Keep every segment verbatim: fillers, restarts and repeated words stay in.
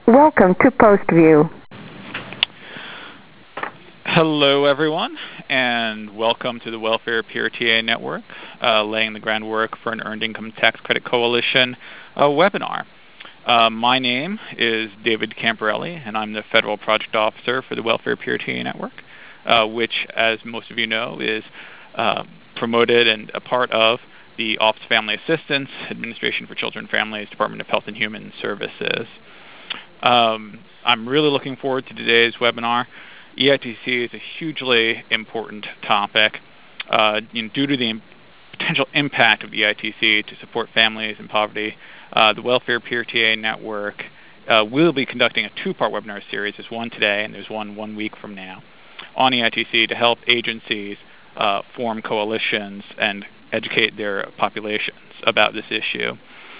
Welcome to PostView. Hello, everyone, and welcome to the Welfare Peer T A Network, uh, laying the groundwork for an Earned Income Tax Credit Coalition uh, webinar. Uh, my name is David Camparelli, and I'm the Federal Project Officer for the Welfare Peer T A Network, uh, which, as most of you know, is uh, promoted and a part of the Office of Family Assistance, Administration for Children and Families, Department of Health and Human Services. Um, I'm really looking forward to today's webinar. E I T C is a hugely important topic uh, you know, due to the potential impact of E I T C to support families in poverty. Uh, the Welfare Peer T A Network uh, will be conducting a two-part webinar series. There's one today and there's one one week from now on E I T C to help agencies uh, form coalitions and educate their populations about this issue.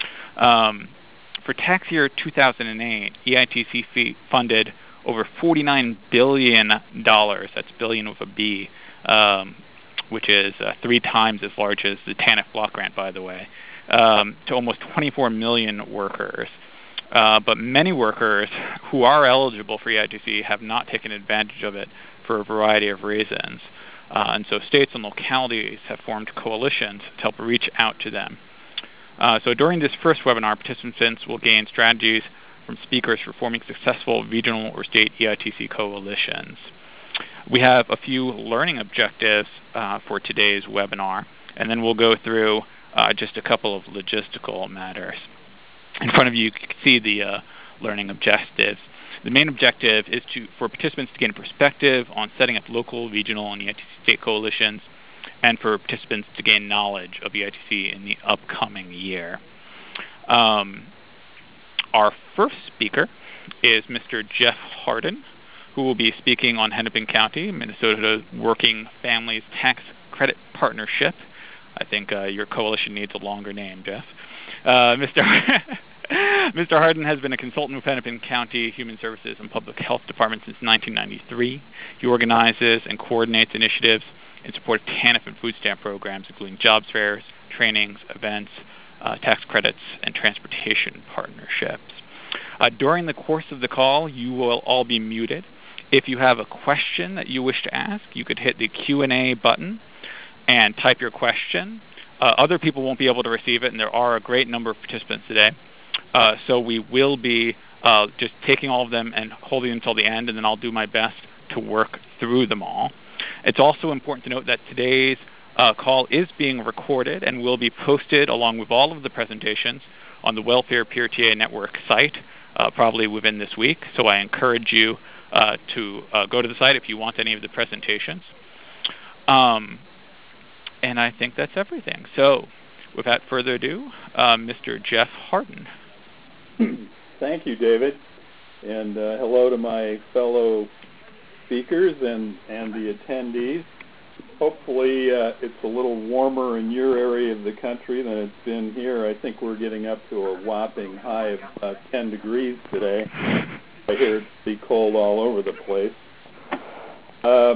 Um, for tax year two thousand eight, E I T C fee funded over forty-nine billion dollars, that's billion with a B, um, which is uh, three times as large as the TANF block grant, by the way, um, to almost twenty-four million workers. Uh, but many workers who are eligible for E I T C have not taken advantage of it for a variety of reasons. Uh, and so states and localities have formed coalitions to help reach out to them. Uh, so during this first webinar, participants will gain strategies from speakers for forming successful regional or state E I T C coalitions. We have a few learning objectives uh, for today's webinar, and then we'll go through uh, just a couple of logistical matters. In front of you, you can see the uh, learning objectives. The main objective is to, for participants to gain a perspective on setting up local, regional, and E I T C state coalitions, and for participants to gain knowledge of E I T C in the upcoming year. Um, our first speaker is Mister Jeff Hardin, who will be speaking on Hennepin County, Minnesota's Working Families Tax Credit Partnership. I think uh, your coalition needs a longer name, Jeff. Uh, Mister Mister Hardin has been a consultant with Hennepin County Human Services and Public Health Department since nineteen ninety-three. He organizes and coordinates initiatives in support of TANF and food stamp programs, including jobs fairs, trainings, events, uh, tax credits, and transportation partnerships. Uh, during the course of the call, you will all be muted. If you have a question that you wish to ask, you could hit the Q and A button and type your question. Uh, other people won't be able to receive it, and there are a great number of participants today. Uh, so we will be uh, just taking all of them and holding them until the end, and then I'll do my best to work through them all. It's also important to note that today's uh, call is being recorded and will be posted along with all of the presentations on the Welfare Peer T A Network site, uh, probably within this week. So I encourage you uh, to uh, go to the site if you want any of the presentations. Um, and I think that's everything. So without further ado, uh, Mister Jeff Hardin. Thank you, David. And uh, hello to my fellow speakers and, and the attendees. Hopefully uh, it's a little warmer in your area of the country than it's been here. I think we're getting up to a whopping high of uh, ten degrees today. I hear it's pretty cold all over the place. Uh,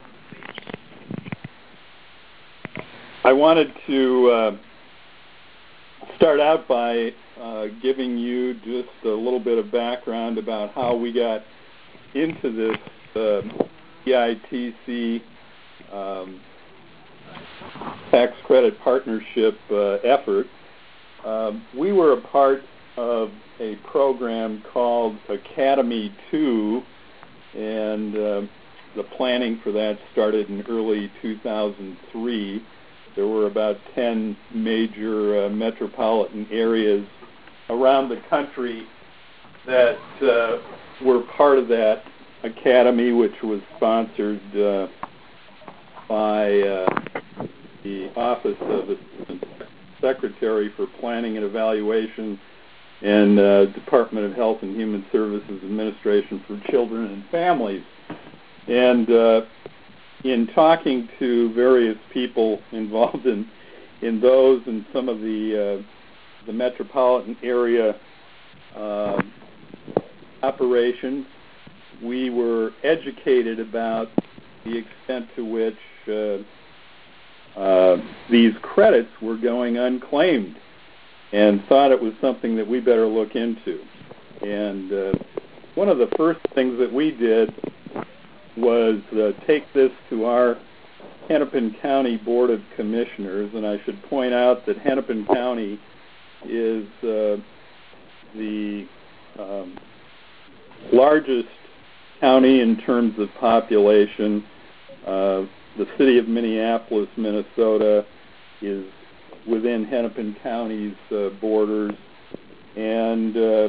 I wanted to uh, start out by uh, giving you just a little bit of background about how we got into this uh, E I T C um, tax credit partnership uh, effort. Um, we were a part of a program called Academy two, and uh, the planning for that started in early two thousand three. There were about ten major uh, metropolitan areas around the country that uh, were part of that academy, which was sponsored uh, by uh, the Office of the Secretary for Planning and Evaluation and uh, Department of Health and Human Services Administration for Children and Families. And uh, in talking to various people involved in in those and some of the uh, the metropolitan area uh, operations, we were educated about the extent to which uh, uh, these credits were going unclaimed, and thought it was something that we better look into. And uh, one of the first things that we did was uh, take this to our Hennepin County Board of Commissioners, and I should point out that Hennepin County is uh, the um, largest county in terms of population. Uh, the city of Minneapolis, Minnesota, is within Hennepin County's uh, borders, and uh,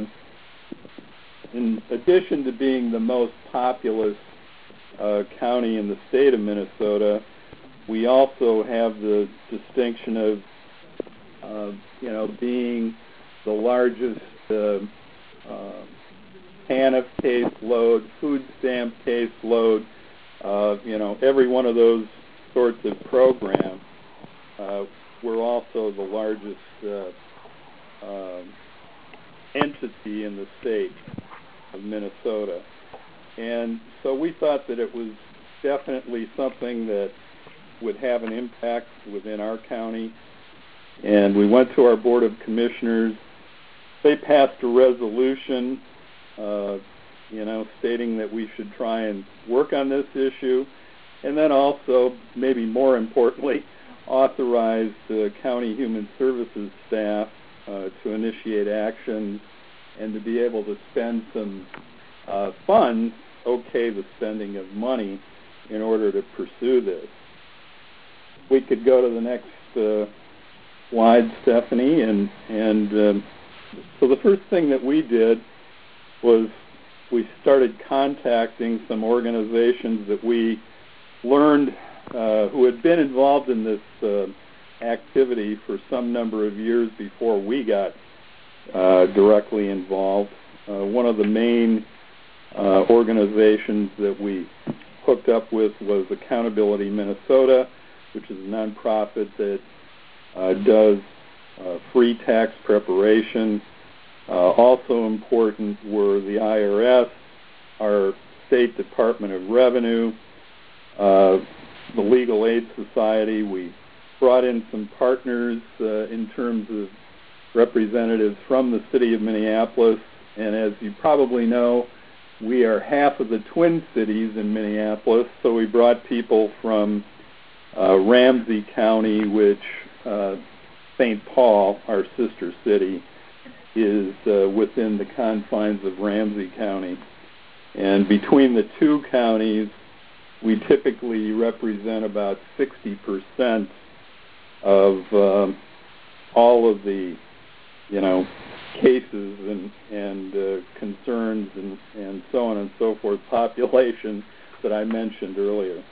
in addition to being the most populous uh, county in the state of Minnesota, we also have the distinction of, uh, you know, being the largest uh, uh, T A N F caseload, food stamp caseload, uh, you know, every one of those sorts of programs. Uh, we're also the largest uh, uh, entity in the state of Minnesota. And so we thought that it was definitely something that would have an impact within our county. And we went to our Board of Commissioners. They passed a resolution, uh, you know, stating that we should try and work on this issue. And then also, maybe more importantly, authorized uh, county human services staff uh, to initiate actions and to be able to spend some uh, funds, okay, the spending of money in order to pursue this. We could go to the next uh, slide, Stephanie, and, and um, so the first thing that we did was we started contacting some organizations that we learned uh, who had been involved in this uh, activity for some number of years before we got uh, directly involved. Uh, one of the main uh, organizations that we hooked up with was Accountability Minnesota, which is a nonprofit that uh, does uh, free tax preparation. Uh, also important were the I R S, our State Department of Revenue, uh, the Legal Aid Society. We brought in some partners uh, in terms of representatives from the city of Minneapolis, and as you probably know, we are half of the Twin Cities in Minneapolis, so we brought people from uh, Ramsey County, which uh, Saint Paul, our sister city, is uh, within the confines of Ramsey County. And between the two counties, we typically represent about sixty percent of um, all of the, you know, cases and, and uh, concerns and, and so on and so forth, population that I mentioned earlier.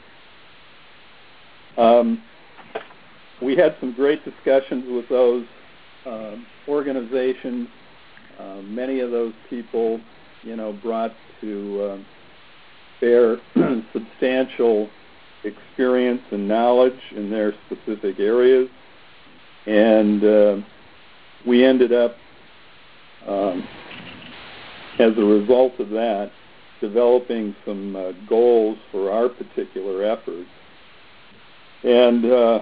Um, we had some great discussions with those uh, organizations. Uh, many of those people, you know, brought to uh, bear substantial experience and knowledge in their specific areas. And uh, we ended up, um, as a result of that, developing some uh, goals for our particular efforts. And uh,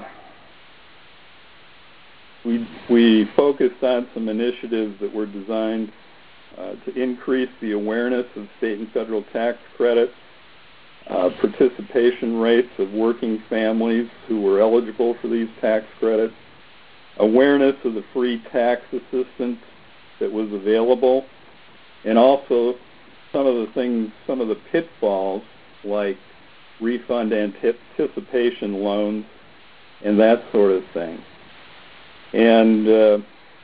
we, we focused on some initiatives that were designed uh, to increase the awareness of state and federal tax credits, uh, participation rates of working families who were eligible for these tax credits, awareness of the free tax assistance that was available, and also some of the things, some of the pitfalls like refund anticipation loans and that sort of thing. And uh,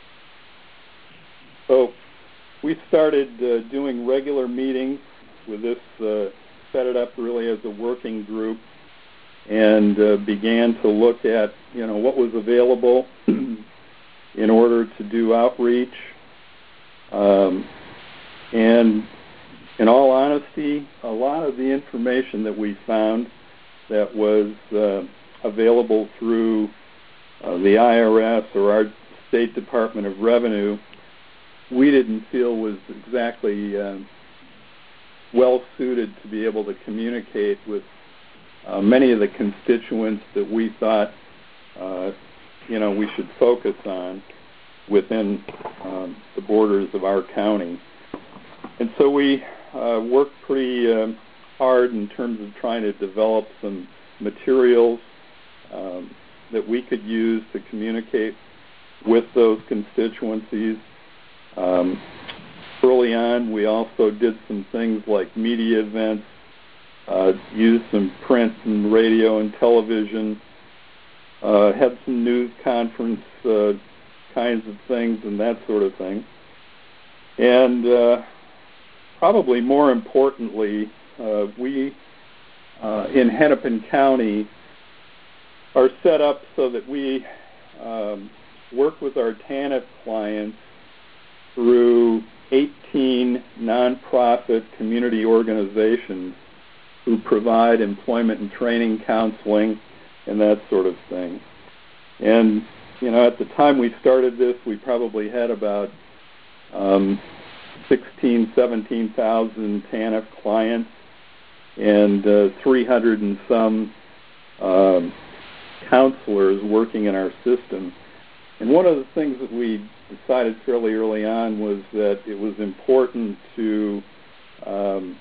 so we started uh, doing regular meetings with this, uh, set it up really as a working group, and uh, began to look at, you know, what was available in order to do outreach. Um, and in all honesty, a lot of the information that we found that was uh, available through uh, the I R S or our State Department of Revenue, we didn't feel was exactly uh, well suited to be able to communicate with uh, many of the constituents that we thought, uh, you know, we should focus on within um, the borders of our county. And so we uh, worked pretty um, hard in terms of trying to develop some materials um, that we could use to communicate with those constituencies. Um, early on, we also did some things like media events, uh, used some print and radio and television, uh, had some news conference uh, kinds of things and that sort of thing. And uh, probably more importantly, uh, we uh, in Hennepin County are set up so that we um, work with our TANF clients through eighteen nonprofit community organizations who provide employment and training counseling and that sort of thing. And, you know, at the time we started this, we probably had about um, sixteen, seventeen thousand TANF clients and uh, three hundred and some um, counselors working in our system. And one of the things that we decided fairly early on was that it was important to um,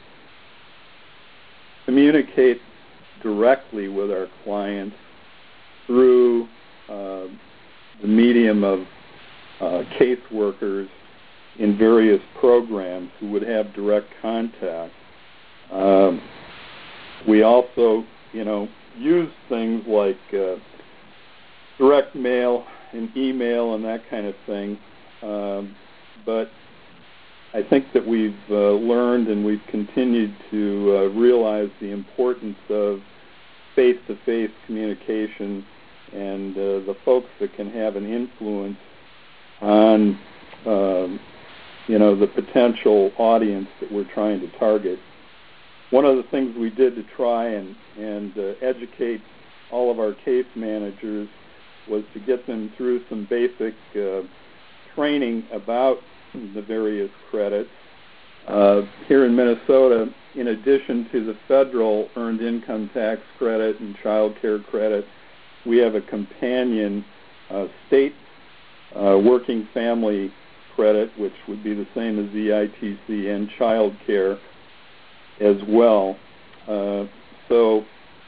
communicate directly with our clients through uh, the medium of uh, caseworkers in various programs who would have direct contact. Um, we also, you know, use things like uh, direct mail and email and that kind of thing. Um, but I think that we've uh, learned and we've continued to uh, realize the importance of face-to-face communication and uh, the folks that can have an influence on, um, you know, the potential audience that we're trying to target. One of the things we did to try and, and uh, educate all of our case managers was to get them through some basic uh, training about the various credits. Uh, here in Minnesota, in addition to the federal earned income tax credit and child care credit, we have a companion uh, state uh, working family credit, which would be the same as the I T C and child care as well. Uh, so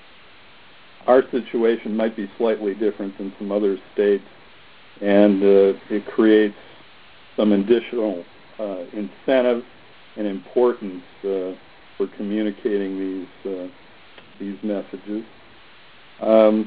our situation might be slightly different than some other states, and uh, it creates some additional uh, incentive and importance uh, for communicating these uh, these messages. Um,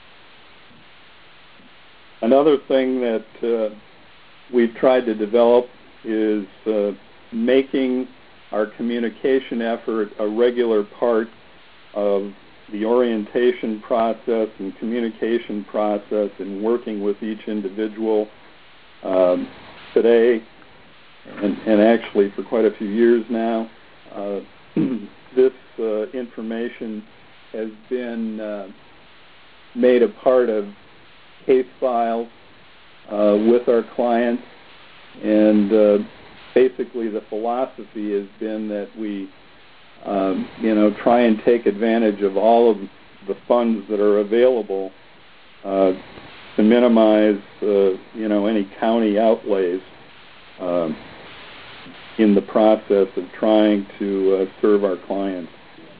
another thing that uh, we've tried to develop is uh, making our communication effort a regular part of the orientation process and communication process in working with each individual. Um, today, and, and actually for quite a few years now, uh, this uh, information has been uh, made a part of case files uh, with our clients, and uh, basically the philosophy has been that we um, you know, try and take advantage of all of the funds that are available uh, to minimize, uh, you know, any county outlays uh, in the process of trying to uh, serve our clients.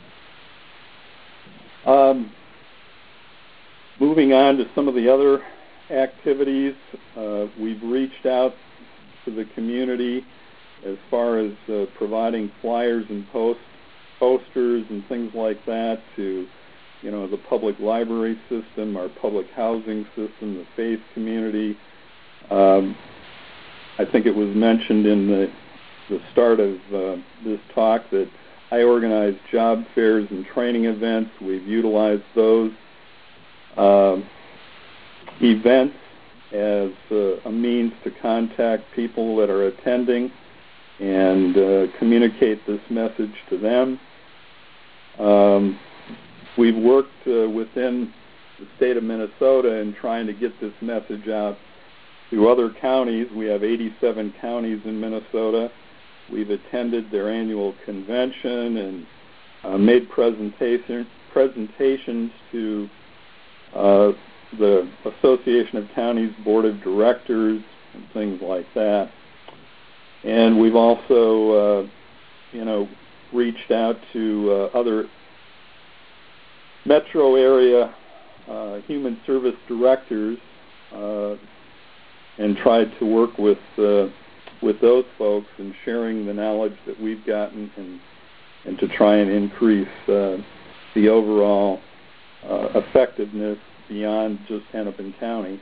Um, moving on to some of the other activities, uh, we've reached out to the community as far as uh, providing flyers and post, posters and things like that to, you know, the public library system, our public housing system, the faith community. Um, I think it was mentioned in the, the start of uh, this talk that I organize job fairs and training events. We've utilized those uh, events as uh, a means to contact people that are attending and uh, communicate this message to them. Um, we've worked uh, within the state of Minnesota in trying to get this message out to other counties. We have eighty-seven counties in Minnesota. We've attended their annual convention and uh, made presentation, presentations to uh, the Association of Counties Board of Directors and things like that. And we've also uh, you know, reached out to uh, other metro area uh, human service directors uh, and tried to work with uh, with those folks in sharing the knowledge that we've gotten and and to try and increase uh, the overall uh, effectiveness beyond just Hennepin County.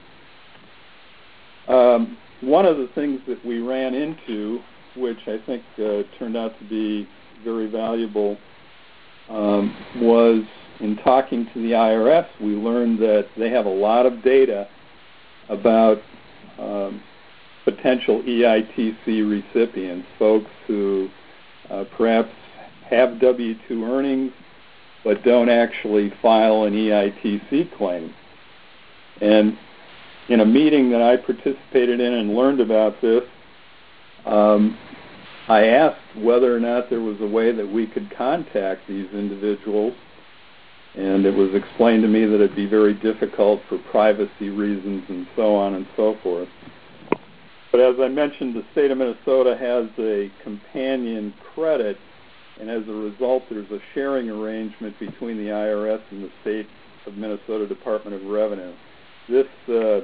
Um, one of the things that we ran into, which I think uh, turned out to be very valuable, um, was in talking to the I R S, we learned that they have a lot of data about um, potential E I T C recipients, folks who uh, perhaps have W two earnings but don't actually file an E I T C claim. And in a meeting that I participated in and learned about this, um, I asked whether or not there was a way that we could contact these individuals, and it was explained to me that it'd be very difficult for privacy reasons and so on and so forth. But as I mentioned, the state of Minnesota has a companion credit, and as a result, there's a sharing arrangement between the I R S and the state of Minnesota Department of Revenue. This uh,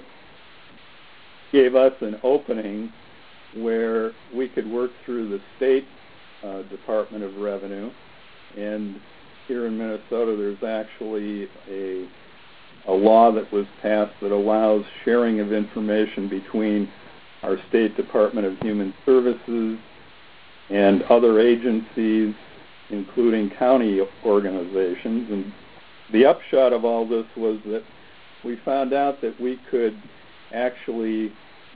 gave us an opening where we could work through the state uh, Department of Revenue, and here in Minnesota there's actually a, a law that was passed that allows sharing of information between our State Department of Human Services and other agencies, including county organizations. And the upshot of all this was that we found out that we could actually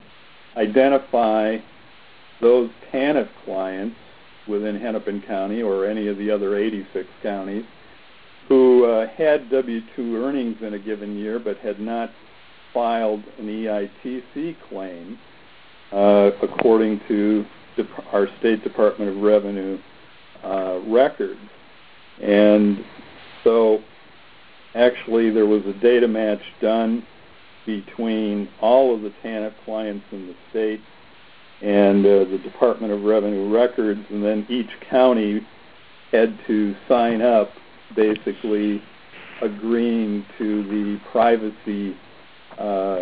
identify those TANF clients within Hennepin County or any of the other eighty-six counties who uh, had W two earnings in a given year but had not filed an E I T C claim uh, according to our State Department of Revenue uh, records. And so actually there was a data match done between all of the TANF clients in the state and uh, the Department of Revenue records, and then each county had to sign up basically agreeing to the privacy uh,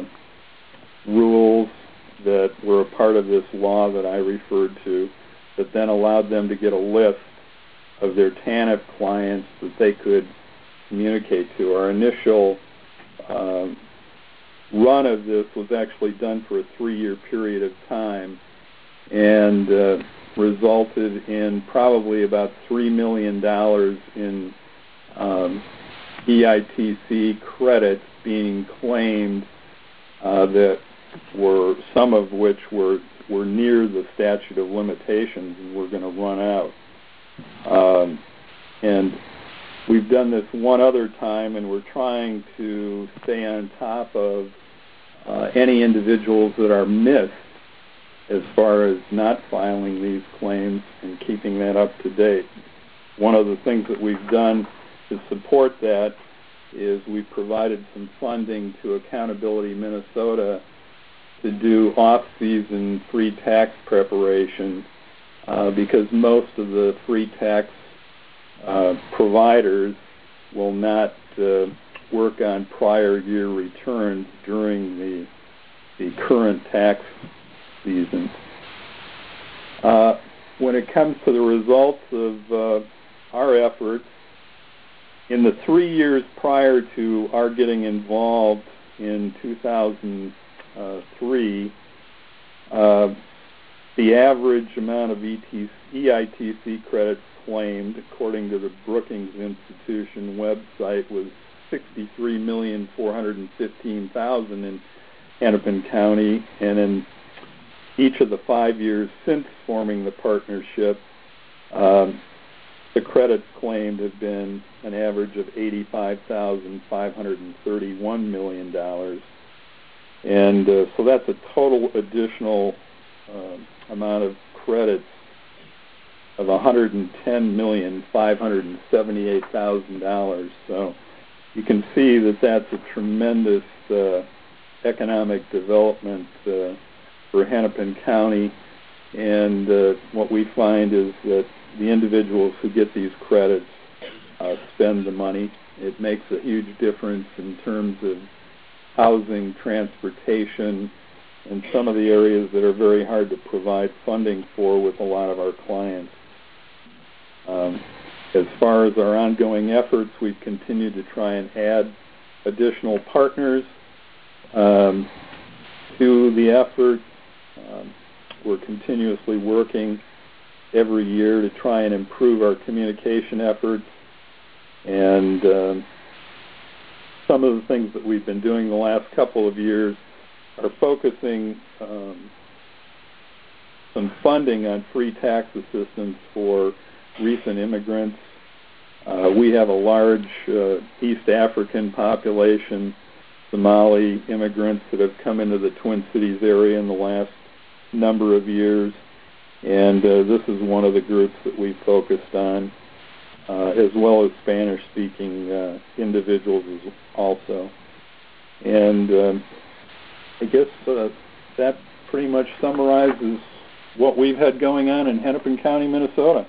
rules that were a part of this law that I referred to, that then allowed them to get a list of their TANF clients that they could communicate to. Our initial uh, run of this was actually done for a three-year period of time and uh, resulted in probably about three million dollars in um, E I T C credits being claimed uh, that were, some of which were, were near the statute of limitations and were going to run out. Um, and we've done this one other time, and we're trying to stay on top of uh, any individuals that are missed as far as not filing these claims and keeping that up to date. One of the things that we've done to support that is we've provided some funding to Accountability Minnesota to do off-season free tax preparation uh, because most of the free tax uh, providers will not uh, work on prior year returns during the the current tax season. Uh, when it comes to the results of uh, our efforts, in the three years prior to our getting involved in two thousand three, uh, the average amount of E I T C credits claimed, according to the Brookings Institution website, was sixty-three million four hundred fifteen thousand in Hennepin County, and in each of the five years since forming the partnership, um, the credits claimed have been an average of eighty-five thousand five hundred thirty-one million dollars. And uh, so that's a total additional uh, amount of credits of one hundred ten million five hundred seventy-eight thousand dollars. So you can see that that's a tremendous uh, economic development uh, for Hennepin County. And uh, what we find is that the individuals who get these credits uh, spend the money. It makes a huge difference in terms of housing, transportation, and some of the areas that are very hard to provide funding for with a lot of our clients. Um, as far as our ongoing efforts, we've continued to try and add additional partners um, to the effort. Um, we're continuously working every year to try and improve our communication efforts. And um, some of the things that we've been doing the last couple of years are focusing um, some funding on free tax assistance for recent immigrants. Uh, we have a large uh, East African population, Somali immigrants that have come into the Twin Cities area in the last number of years, and uh, this is one of the groups that we focused on, uh, as well as Spanish-speaking uh, individuals as also. And um, I guess uh, that pretty much summarizes what we've had going on in Hennepin County, Minnesota.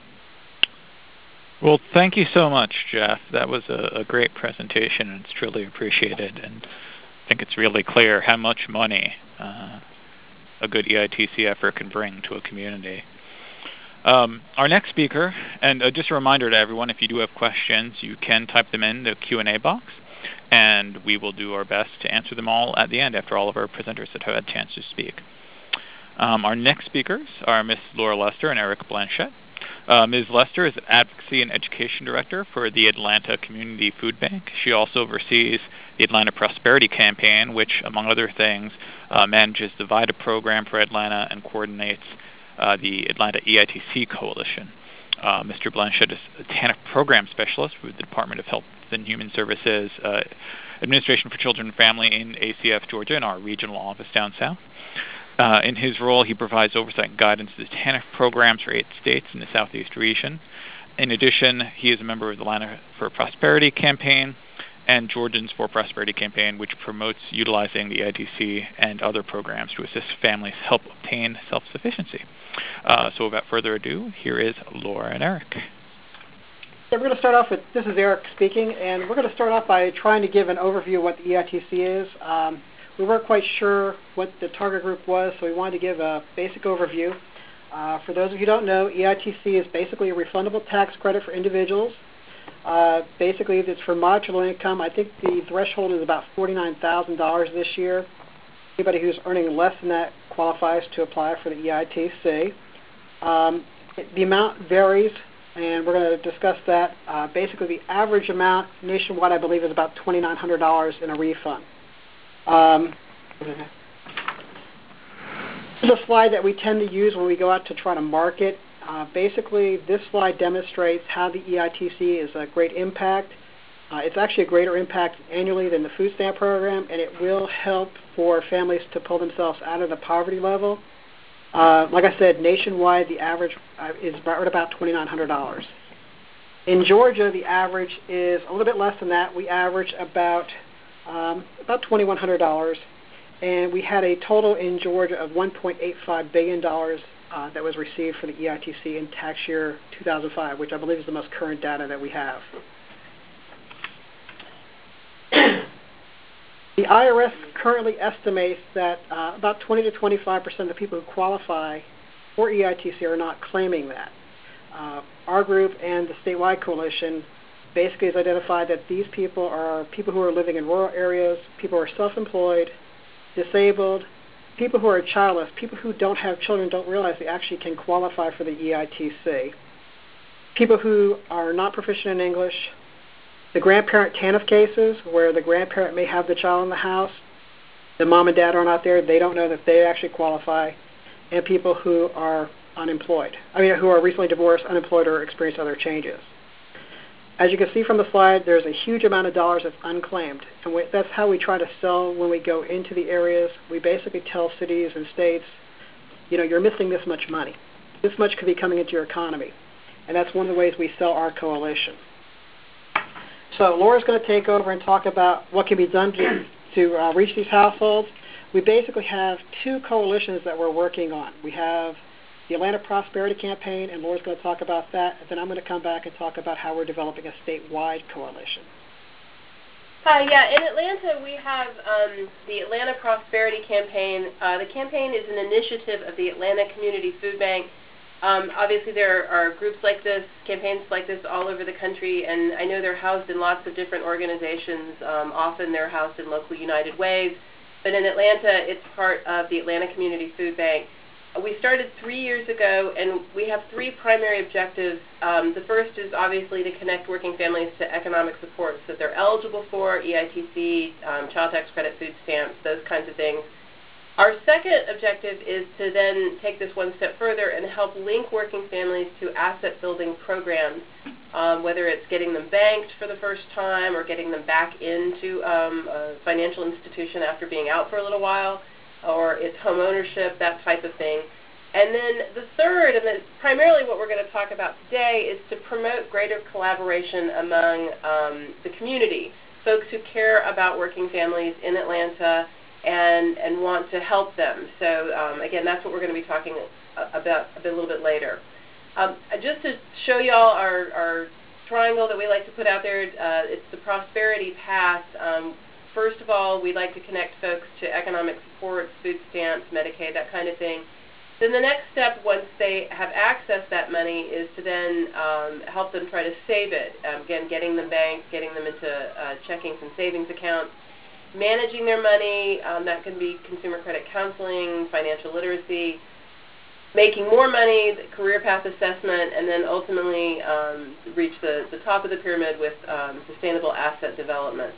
Well, thank you so much, Jeff. That was a, a great presentation, and it's truly appreciated. And I think it's really clear how much money uh, a good E I T C effort can bring to a community. Um, our next speaker, and uh, just a reminder to everyone, if you do have questions, you can type them in the Q and A box, and we will do our best to answer them all at the end after all of our presenters have had a chance to speak. Um, our next speakers are Miz Laura Lester and Eric Blanchette. Uh, Miz Lester is an Advocacy and Education Director for the Atlanta Community Food Bank. She also oversees the Atlanta Prosperity Campaign, which, among other things, uh, manages the VITA program for Atlanta and coordinates uh, the Atlanta E I T C Coalition. Uh, Mister Blanchette is a T A N F Program Specialist with the Department of Health and Human Services uh, Administration for Children and Family in A C F, Georgia, in our regional office down south. Uh, in his role, he provides oversight and guidance to the T A N F programs for eight states in the Southeast region. In addition, he is a member of the Atlanta for Prosperity campaign and Georgians for Prosperity campaign, which promotes utilizing the E I T C and other programs to assist families help obtain self-sufficiency. Uh, so without further ado, here is Laura and Eric. Yeah, we're going to start off with, this is Eric speaking, and we're going to start off by trying to give an overview of what the E I T C is. Um, We weren't quite sure what the target group was, so we wanted to give a basic overview. Uh, for those of you who don't know, E I T C is basically a refundable tax credit for individuals. Uh, basically, it's for marginal income. I think the threshold is about forty-nine thousand dollars this year. Anybody who's earning less than that qualifies to apply for the E I T C. Um, the amount varies, and we're going to discuss that. Uh, basically, the average amount nationwide, I believe, is about twenty-nine hundred dollars in a refund. Um, this is a slide that we tend to use when we go out to try to market. Uh, basically, this slide demonstrates how the E I T C is a great impact. Uh, it's actually a greater impact annually than the food stamp program, and it will help for families to pull themselves out of the poverty level. Uh, like I said, nationwide, the average uh, is about, about twenty-nine hundred dollars. In Georgia, the average is a little bit less than that. We average about Um, about twenty-one hundred dollars, and we had a total in Georgia of one point eight five billion dollars uh, that was received for the E I T C in tax year two thousand five, which I believe is the most current data that we have. The I R S currently estimates that uh, about twenty to twenty-five percent of the people who qualify for E I T C are not claiming that. Uh, our group and the statewide coalition basically has identified that these people are people who are living in rural areas, people who are self-employed, disabled, people who are childless, people who don't have children don't realize they actually can qualify for the E I T C, people who are not proficient in English, the grandparent T A N F cases where the grandparent may have the child in the house, the mom and dad are not there, they don't know that they actually qualify, and people who are unemployed, I mean who are recently divorced, unemployed, or experience other changes. As you can see from the slide, there's a huge amount of dollars that's unclaimed, and we, that's how we try to sell when we go into the areas. We basically tell cities and states, you know, you're missing this much money. This much could be coming into your economy, and that's one of the ways we sell our coalition. So Laura's going to take over and talk about what can be done to, to uh, reach these households. We basically have two coalitions that we're working on. We have the Atlanta Prosperity Campaign, and Laura's going to talk about that, and then I'm going to come back and talk about how we're developing a statewide coalition. Hi, yeah, in Atlanta we have um, the Atlanta Prosperity Campaign. Uh, the campaign is an initiative of the Atlanta Community Food Bank. Um, obviously there are groups like this, campaigns like this all over the country, and I know they're housed in lots of different organizations. Um, often they're housed in local United Ways, but in Atlanta it's part of the Atlanta Community Food Bank. We started three years ago, and we have three primary objectives. Um, the first is obviously to connect working families to economic supports that they're eligible for, E I T C, um, child tax credit, food stamps, those kinds of things. Our second objective is to then take this one step further and help link working families to asset-building programs, um, whether it's getting them banked for the first time or getting them back into um, a financial institution after being out for a little while, or it's home ownership, that type of thing. And then the third, and then primarily what we're going to talk about today, is to promote greater collaboration among um, the community, folks who care about working families in Atlanta and and want to help them. So um, again, that's what we're going to be talking about a, bit, a little bit later. Um, just to show y'all our, our triangle that we like to put out there, uh, it's the prosperity path. Um, first of all, we'd like to connect folks to economic support, food stamps, Medicaid, that kind of thing. Then the next step, once they have accessed that money, is to then um, help them try to save it. Um, again, getting them banked, getting them into uh, checkings and savings accounts, managing their money. Um, that can be consumer credit counseling, financial literacy, making more money, the career path assessment, and then ultimately um, reach the, the top of the pyramid with um, sustainable asset development.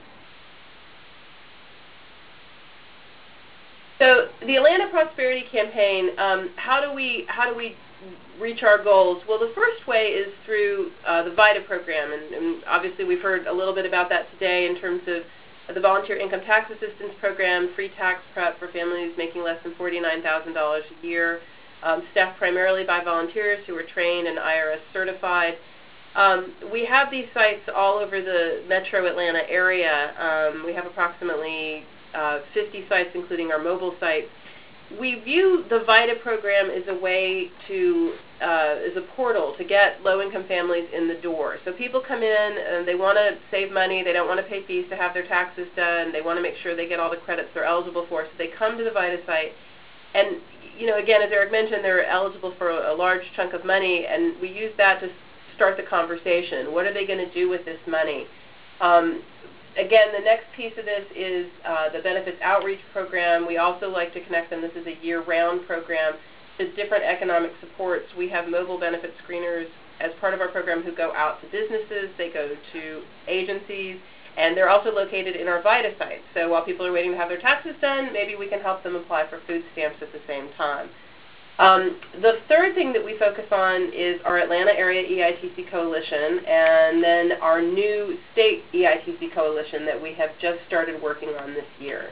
So the Atlanta Prosperity Campaign, um, how do we how do we reach our goals? Well, the first way is through uh, the VITA program, and, and obviously we've heard a little bit about that today in terms of the Volunteer Income Tax Assistance Program, free tax prep for families making less than forty-nine thousand dollars a year, um, staffed primarily by volunteers who are trained and I R S certified. Um, we have these sites all over the metro Atlanta area. Um, we have approximately uh, fifty sites, including our mobile site. We view the VITA program as a way to, uh, as a portal to get low-income families in the door. So people come in and they want to save money, they don't want to pay fees to have their taxes done, they want to make sure they get all the credits they're eligible for, so they come to the VITA site. And, you know, again, as Eric mentioned, they're eligible for a, a large chunk of money, and we use that to start the conversation. What are they going to do with this money? Um, Again, the next piece of this is uh, the Benefits Outreach Program. We also like to connect them. This is a year-round program to different economic supports. We have mobile benefit screeners as part of our program who go out to businesses. They go to agencies, and they're also located in our VITA sites. So while people are waiting to have their taxes done, maybe we can help them apply for food stamps at the same time. Um, the third thing that we focus on is our Atlanta Area E I T C Coalition, and then our new state E I T C Coalition that we have just started working on this year.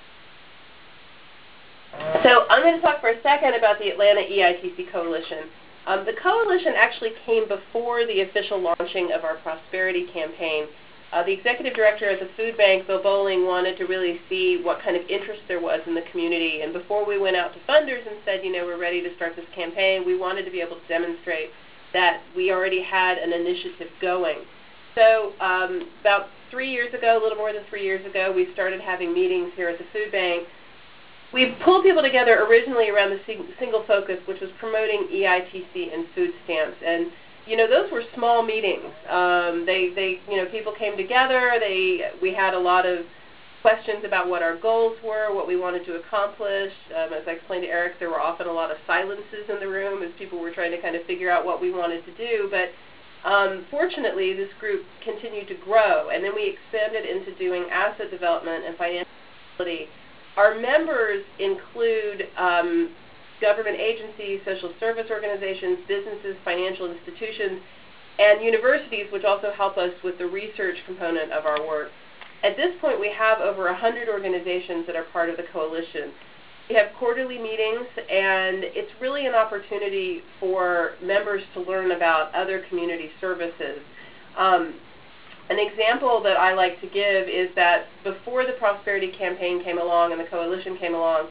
So I'm going to talk for a second about the Atlanta E I T C Coalition. Um, the coalition actually came before the official launching of our Prosperity Campaign. Uh, the executive director at the food bank, Bill Bowling, wanted to really see what kind of interest there was in the community. And before we went out to funders and said, you know, we're ready to start this campaign, we wanted to be able to demonstrate that we already had an initiative going. So um, about three years ago, a little more than three years ago, we started having meetings here at the food bank. We pulled people together originally around the single focus, which was promoting E I T C and food stamps. And you know, those were small meetings. Um, they, they, you know, people came together. They, we had a lot of questions about what our goals were, what we wanted to accomplish. Um, as I explained to Eric, there were often a lot of silences in the room as people were trying to kind of figure out what we wanted to do. But um, fortunately, this group continued to grow, and then we expanded into doing asset development and financial stability. Our members include um, government agencies, social service organizations, businesses, financial institutions, and universities, which also help us with the research component of our work. At this point, we have over one hundred organizations that are part of the coalition. We have quarterly meetings, and it's really an opportunity for members to learn about other community services. Um, An example that I like to give is that before the Prosperity Campaign came along and the coalition came along,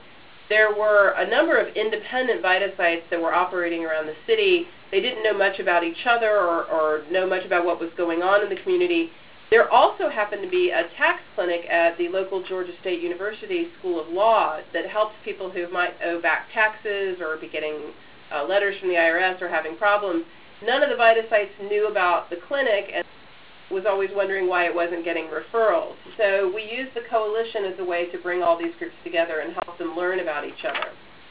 there were a number of independent VITA sites that were operating around the city. They didn't know much about each other or, or know much about what was going on in the community. There also happened to be a tax clinic at the local Georgia State University School of Law that helps people who might owe back taxes or be getting uh, letters from the I R S or having problems. None of the VITA sites knew about the clinic and was always wondering why it wasn't getting referrals. So we used the coalition as a way to bring all these groups together and help them learn about each other.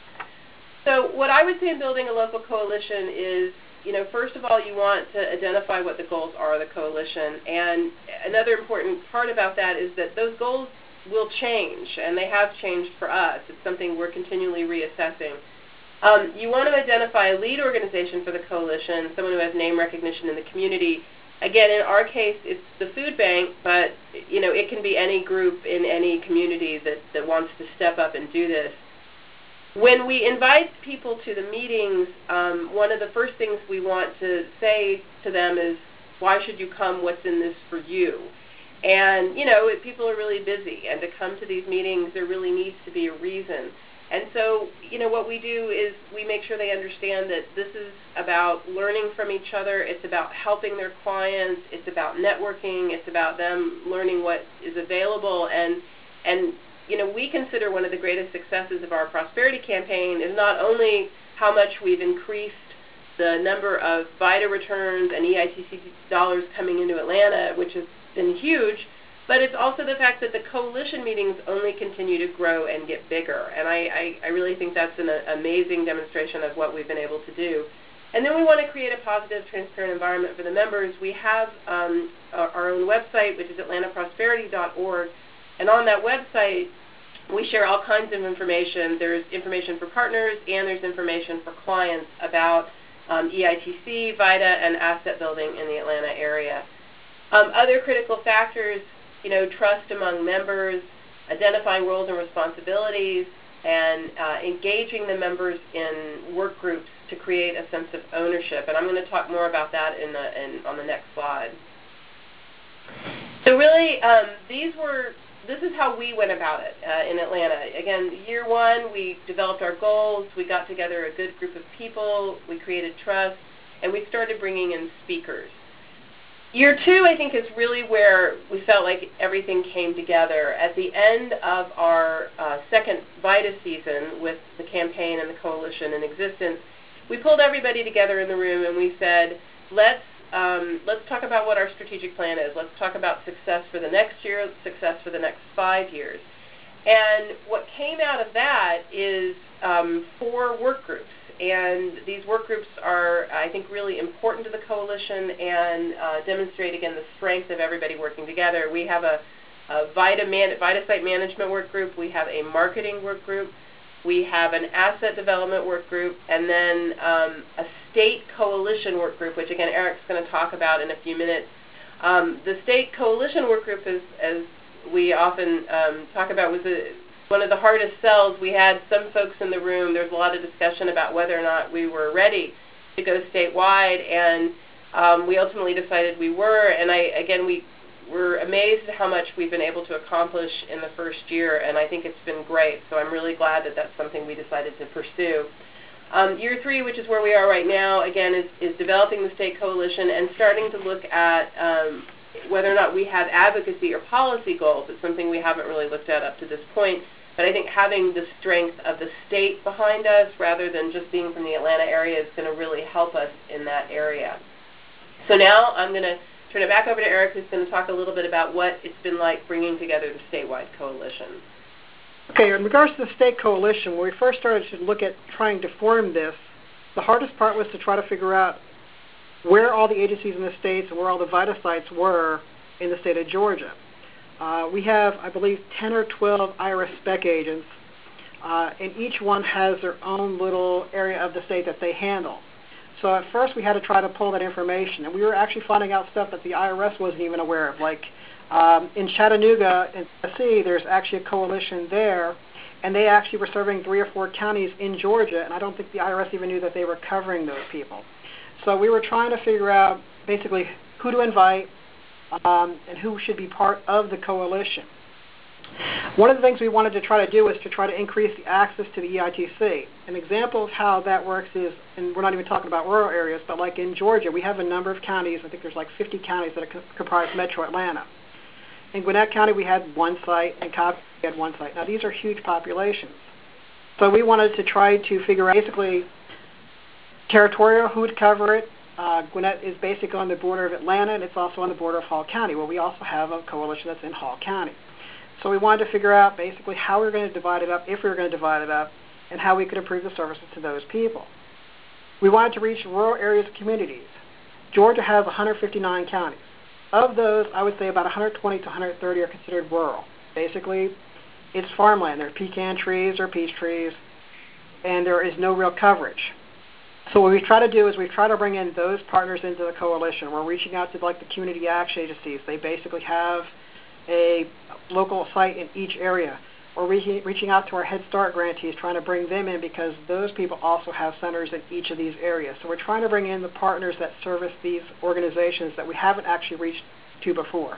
So what I would say in building a local coalition is, you know, first of all, you want to identify what the goals are of the coalition. And another important part about that is that those goals will change, and they have changed for us. It's something we're continually reassessing. Um, you want to identify a lead organization for the coalition, someone who has name recognition in the community. Again, in our case, it's the food bank, but you know, it can be any group in any community that, that wants to step up and do this. When we invite people to the meetings, um, one of the first things we want to say to them is, why should you come? What's in this for you? And, you know, people are really busy, and to come to these meetings, there really needs to be a reason. And so, you know, what we do is we make sure they understand that this is about learning from each other. It's about helping their clients. It's about networking. It's about them learning what is available. And, and you know, we consider one of the greatest successes of our prosperity campaign is not only how much we've increased the number of VITA returns and E I T C dollars coming into Atlanta, which has been huge, but it's also the fact that the coalition meetings only continue to grow and get bigger. And I, I, I really think that's an uh, amazing demonstration of what we've been able to do. And then we want to create a positive, transparent environment for the members. We have um, our, our own website, which is atlanta prosperity dot org. And on that website, we share all kinds of information. There's information for partners, and there's information for clients about um, E I T C, VITA, and asset building in the Atlanta area. Um, other critical factors, you know, trust among members, identifying roles and responsibilities, and uh, engaging the members in work groups to create a sense of ownership. And I'm going to talk more about that in the, in, on the next slide. So really, um, these were, this is how we went about it uh, in Atlanta. Again, year one, we developed our goals. We got together a good group of people. We created trust, and we started bringing in speakers. Year two, I think, is really where we felt like everything came together. At the end of our uh, second VITA season with the campaign and the coalition in existence, we pulled everybody together in the room and we said, let's, um, let's talk about what our strategic plan is. Let's talk about success for the next year, success for the next five years. And what came out of that is um, four work groups. And these work groups are, I think, really important to the coalition and uh, demonstrate, again, the strength of everybody working together. We have a, a VITA, man, VITA site management work group. We have a marketing work group. We have an asset development work group. And then um, a state coalition work group, which, again, Eric's going to talk about in a few minutes. Um, the state coalition work group, is, as we often um, talk about, was a one of the hardest sells. We had some folks in the room. There was a lot of discussion about whether or not we were ready to go statewide, and um, we ultimately decided we were. And I, again, we were amazed at how much we've been able to accomplish in the first year, and I think it's been great. So I'm really glad that that's something we decided to pursue. Um, year three, which is where we are right now, again, is, is developing the state coalition and starting to look at um, whether or not we have advocacy or policy goals. It's something we haven't really looked at up to this point. But I think having the strength of the state behind us rather than just being from the Atlanta area is going to really help us in that area. So now I'm going to turn it back over to Eric, who's going to talk a little bit about what it's been like bringing together the statewide coalition. Okay, in regards to the state coalition, when we first started to look at trying to form this, the hardest part was to try to figure out where all the agencies in the states and where all the VITA sites were in the state of Georgia. Uh, we have, I believe, ten or twelve I R S spec agents, uh, and each one has their own little area of the state that they handle. So at first we had to try to pull that information, and we were actually finding out stuff that the I R S wasn't even aware of. Like um, in Chattanooga, in Tennessee, there's actually a coalition there, and they actually were serving three or four counties in Georgia, and I don't think the I R S even knew that they were covering those people. So we were trying to figure out basically who to invite, Um, and who should be part of the coalition. One of the things we wanted to try to do is to try to increase the access to the E I T C. An example of how that works is, and we're not even talking about rural areas, but like in Georgia, we have a number of counties. I think there's like fifty counties that comprise Metro Atlanta. In Gwinnett County, we had one site, and Cobb we had one site. Now, these are huge populations. So we wanted to try to figure out basically territorial, who would cover it. Uh, Gwinnett is basically on the border of Atlanta, and it's also on the border of Hall County. Well, we also have a coalition that's in Hall County. So we wanted to figure out basically how we were going to divide it up, if we were going to divide it up, and how we could improve the services to those people. We wanted to reach rural areas and communities. Georgia has one hundred fifty-nine counties. Of those, I would say about one hundred twenty to one hundred thirty are considered rural. Basically, it's farmland. There are pecan trees or peach trees, and there is no real coverage. So what we try to do is we try to bring in those partners into the coalition. We're reaching out to like the community action agencies. They basically have a local site in each area. We're re- reaching out to our Head Start grantees, trying to bring them in because those people also have centers in each of these areas. So we're trying to bring in the partners that service these organizations that we haven't actually reached to before.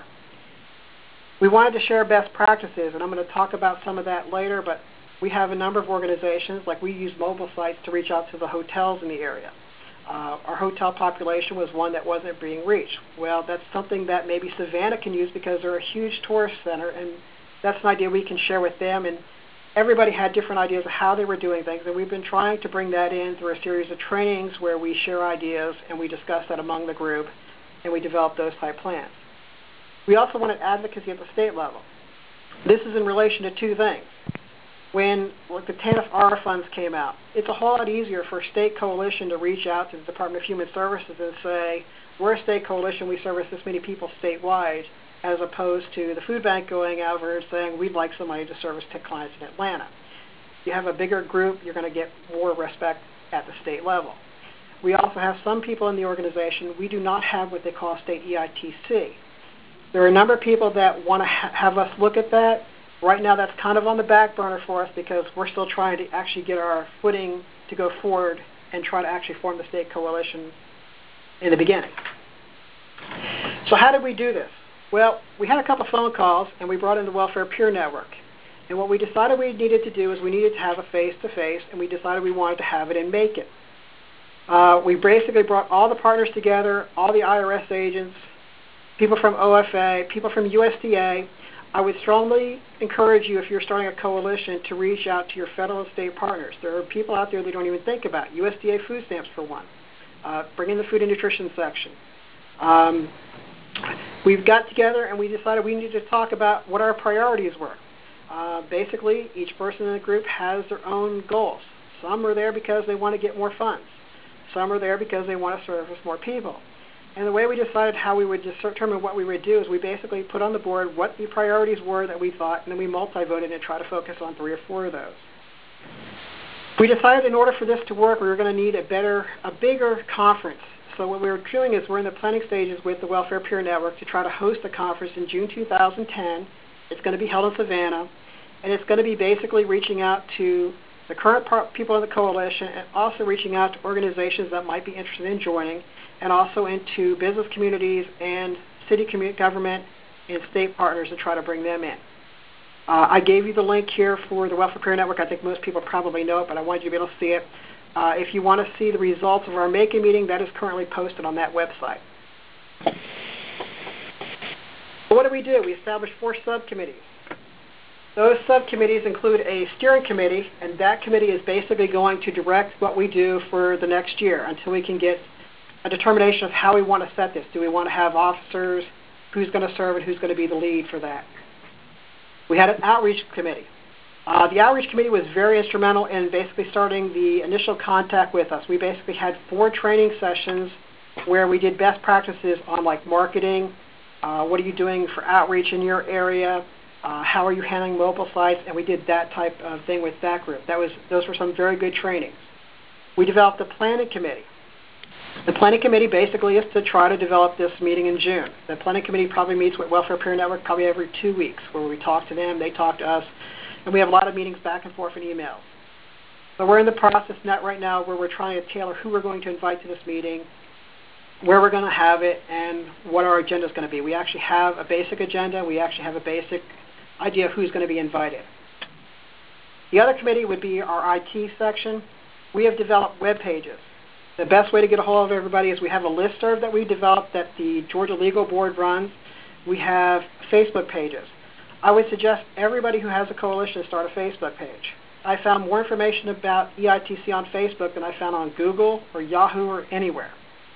We wanted to share best practices, and I'm going to talk about some of that later, but we have a number of organizations, like we use mobile sites to reach out to the hotels in the area. Uh, our hotel population was one that wasn't being reached. Well, that's something that maybe Savannah can use because they're a huge tourist center, and that's an idea we can share with them. And everybody had different ideas of how they were doing things, and we've been trying to bring that in through a series of trainings where we share ideas and we discuss that among the group, and we develop those type plans. We also wanted advocacy at the state level. This is in relation to two things. When like, the TANF A R funds came out, it's a whole lot easier for a state coalition to reach out to the Department of Human Services and say, we're a state coalition, we service this many people statewide, as opposed to the food bank going out and saying, we'd like somebody to service tech clients in Atlanta. You have a bigger group, you're going to get more respect at the state level. We also have some people in the organization, we do not have what they call state E I T C. There are a number of people that want to ha- have us look at that. Right now, that's kind of on the back burner for us because we're still trying to actually get our footing to go forward and try to actually form the state coalition in the beginning. So how did we do this? Well, we had a couple phone calls, and we brought in the Welfare Peer Network. And what we decided we needed to do is we needed to have a face-to-face, and we decided we wanted to have it in Macon. Uh, we basically brought all the partners together, all the I R S agents, people from O F A, people from U S D A. I would strongly encourage you, if you're starting a coalition, to reach out to your federal and state partners. There are people out there that don't even think about. U S D A food stamps, for one. Uh, bring in the food and nutrition section. Um, we've got together and we decided we needed to talk about what our priorities were. Uh, basically, each person in the group has their own goals. Some are there because they want to get more funds. Some are there because they want to service more people. And the way we decided how we would determine what we would do is we basically put on the board what the priorities were that we thought, and then we multi-voted and tried to focus on three or four of those. We decided in order for this to work, we were going to need a better, a bigger conference. So what we were doing is we're in the planning stages with the Welfare Peer Network to try to host a conference in June two thousand ten. It's going to be held in Savannah, and it's going to be basically reaching out to the current par- people in the coalition and also reaching out to organizations that might be interested in joining, and also into business communities and city community government and state partners to try to bring them in. Uh, I gave you the link here for the Welfare Peer Network. I think most people probably know it, but I wanted you to be able to see it. Uh, if you want to see the results of our Macon meeting, that is currently posted on that website. So what do we do? We established four subcommittees. Those subcommittees include a steering committee, and that committee is basically going to direct what we do for the next year until we can get a determination of how we want to set this. Do we want to have officers? Who's going to serve and who's going to be the lead for that? We had an outreach committee. Uh, the outreach committee was very instrumental in basically starting the initial contact with us. We basically had four training sessions where we did best practices on like marketing, uh, what are you doing for outreach in your area, uh, how are you handling mobile sites, and we did that type of thing with that group. That was those were some very good trainings. We developed a planning committee. The planning committee basically is to try to develop this meeting in June. The planning committee probably meets with Welfare Peer Network probably every two weeks where we talk to them, they talk to us, and we have a lot of meetings back and forth in emails. So we're in the process net right now where we're trying to tailor who we're going to invite to this meeting, where we're going to have it, and what our agenda is going to be. We actually have a basic agenda. We actually have a basic idea of who's going to be invited. The other committee would be our I T section. We have developed web pages. The best way to get a hold of everybody is we have a listserv that we developed that the Georgia Legal Board runs. We have Facebook pages. I would suggest everybody who has a coalition start a Facebook page. I found more information about E I T C on Facebook than I found on Google or Yahoo or anywhere.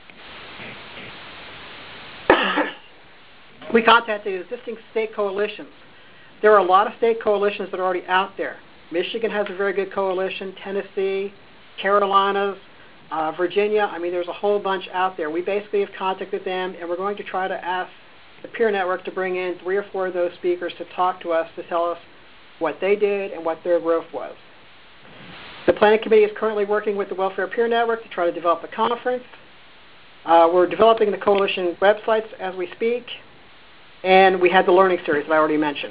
We contacted existing state coalitions. There are a lot of state coalitions that are already out there. Michigan has a very good coalition, Tennessee, Carolinas, uh, Virginia. I mean, there's a whole bunch out there. We basically have contacted them, and we're going to try to ask the Peer Network to bring in three or four of those speakers to talk to us, to tell us what they did and what their growth was. The Planning Committee is currently working with the Welfare Peer Network to try to develop the conference. Uh, we're developing the coalition websites as we speak, and we had the learning series that I already mentioned.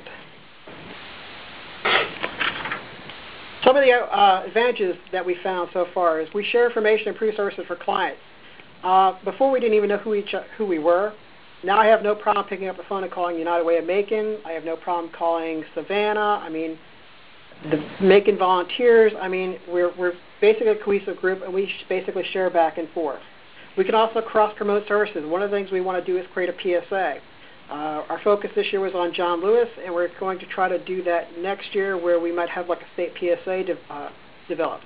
Some of the uh, advantages that we found so far is we share information and improve services for clients. Uh, before we didn't even know who, each, who we were. Now I have no problem picking up the phone and calling United Way of Macon. I have no problem calling Savannah. I mean, the Macon volunteers. I mean, we're, we're basically a cohesive group, and we basically share back and forth. We can also cross-promote services. One of the things we want to do is create a P S A. Uh, our focus this year was on John Lewis, and we're going to try to do that next year where we might have like a state P S A de- uh, developed.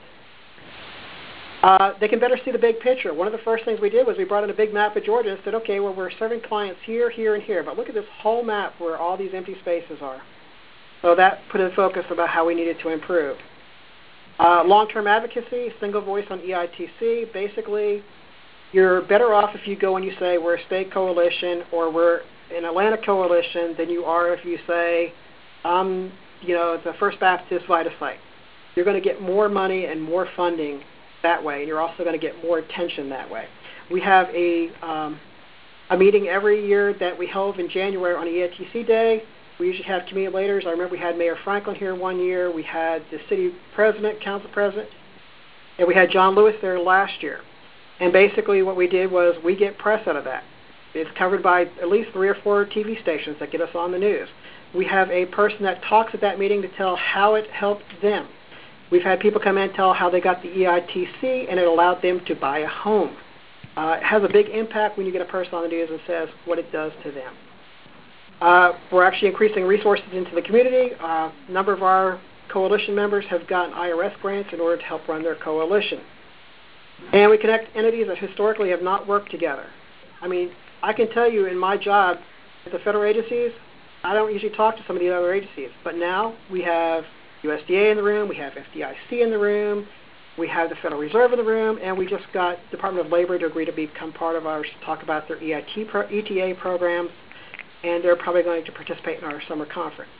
Uh, they can better see the big picture. One of the first things we did was we brought in a big map of Georgia and said, okay, well, we're serving clients here, here, and here, but look at this whole map where all these empty spaces are. So that put in focus about how we needed to improve. Uh, long-term advocacy, single voice on E I T C. Basically, you're better off if you go and you say we're a state coalition or we're an Atlanta coalition than you are if you say, um, you know, the First Baptist Vita site. You're going to get more money and more funding that way, and you're also going to get more attention that way. We have a um, a meeting every year that we held in January on E I T C Day. We usually have community leaders. I remember we had Mayor Franklin here one year. We had the city president, council president, and we had John Lewis there last year. And basically what we did was we get press out of that. It's covered by at least three or four T V stations that get us on the news. We have a person that talks at that meeting to tell how it helped them. We've had people come in and tell how they got the E I T C and it allowed them to buy a home. Uh, it has a big impact when you get a person on the news and says what it does to them. Uh, we're actually increasing resources into the community. Uh, a number of our coalition members have gotten I R S grants in order to help run their coalition. And we connect entities that historically have not worked together. I mean, I can tell you in my job at the federal agencies, I don't usually talk to some of the other agencies, but now we have U S D A in the room, we have F D I C in the room, we have the Federal Reserve in the room, and we just got Department of Labor to agree to become part of ours to talk about their E I T pro, E T A programs, and they're probably going to participate in our summer conference.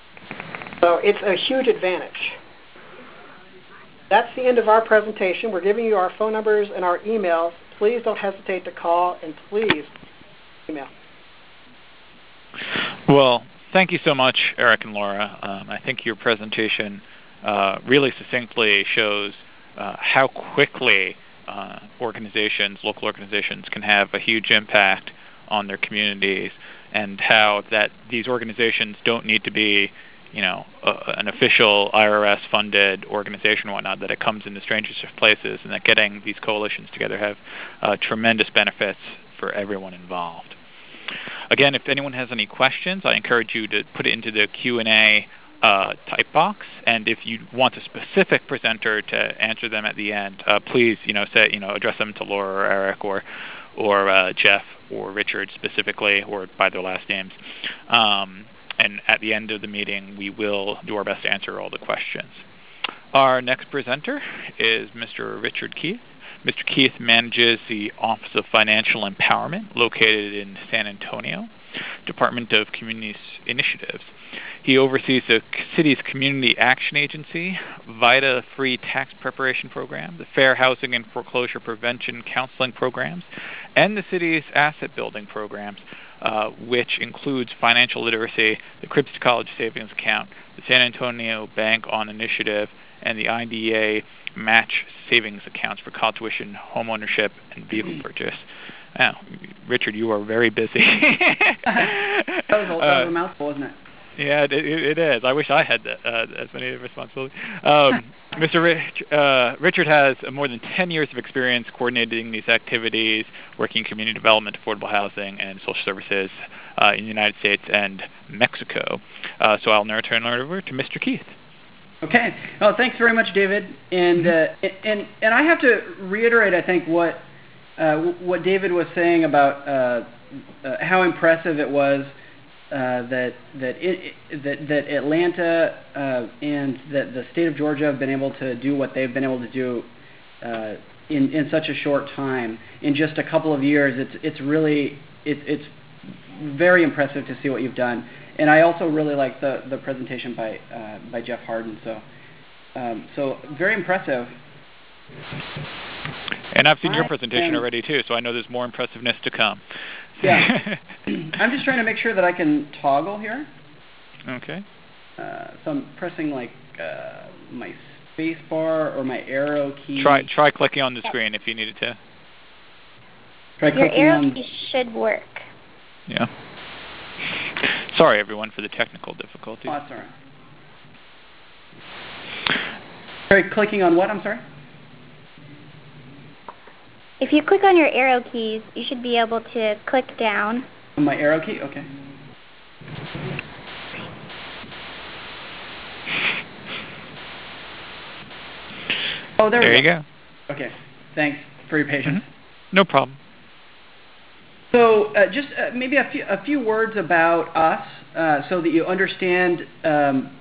So it's a huge advantage. That's the end of our presentation. We're giving you our phone numbers and our emails. Please don't hesitate to call, and please email. Well, thank you so much, Eric and Laura. Um, I think your presentation uh, really succinctly shows uh, how quickly uh, organizations, local organizations, can have a huge impact on their communities, and how that these organizations don't need to be, you know, uh, an official I R S-funded organization and whatnot, that it comes in the strangest of places, and that getting these coalitions together have uh, tremendous benefits for everyone involved. Again, if anyone has any questions, I encourage you to put it into the Q and A uh, type box, and if you want a specific presenter to answer them at the end, uh, please, you know, say, you know, address them to Laura or Eric or or uh, Jeff or Richard specifically, or by their last names. Um, and at the end of the meeting, we will do our best to answer all the questions. Our next presenter is Mister Richard Keith. Mister Keith manages the Office of Financial Empowerment located in San Antonio, Department of Community Initiatives. He oversees the city's Community Action Agency, VITA Free Tax Preparation Program, the Fair Housing and Foreclosure Prevention Counseling Programs, and the city's asset building programs, uh, which includes financial literacy, the Cribs College Savings Account, the San Antonio Bank on Initiative, and the I D A match savings accounts for college tuition, home ownership, and vehicle purchase. Wow, Richard, you are very busy. that, was a, that was a mouthful, wasn't it? Yeah, it, it is. I wish I had that, uh, as many responsibilities. Um, Mister Rich, uh, Richard has more than ten years of experience coordinating these activities, working in community development, affordable housing, and social services uh, in the United States and Mexico. Uh, so I'll now turn it over to Mister Keith. Okay. Well, thanks very much, David. And uh, and and I have to reiterate, I think, what uh, what David was saying about uh, uh, how impressive it was uh, that that it, that that Atlanta uh, and that the state of Georgia have been able to do what they've been able to do uh, in in such a short time. In just a couple of years, it's it's really it, it's very impressive to see what you've done. And I also really like the, the presentation by uh, by Jeff Harden. So um, so very impressive. And I've seen your I presentation am, already too, so I know there's more impressiveness to come. Yeah. I'm just trying to make sure that I can toggle here. Okay. Uh, so I'm pressing like uh, my space bar or my arrow key. Try try clicking on the screen if you needed to. Try Your clicking arrow on. key should work. Yeah. Sorry, everyone, for the technical difficulties. Oh, that's all right. Sorry, clicking on what? I'm sorry? If you click on your arrow keys, you should be able to click down. On my arrow key? Okay. Oh, there, there we you go. go. Okay. Thanks for your patience. Mm-hmm. No problem. So uh, just uh, maybe a few, a few words about us uh, so that you understand um,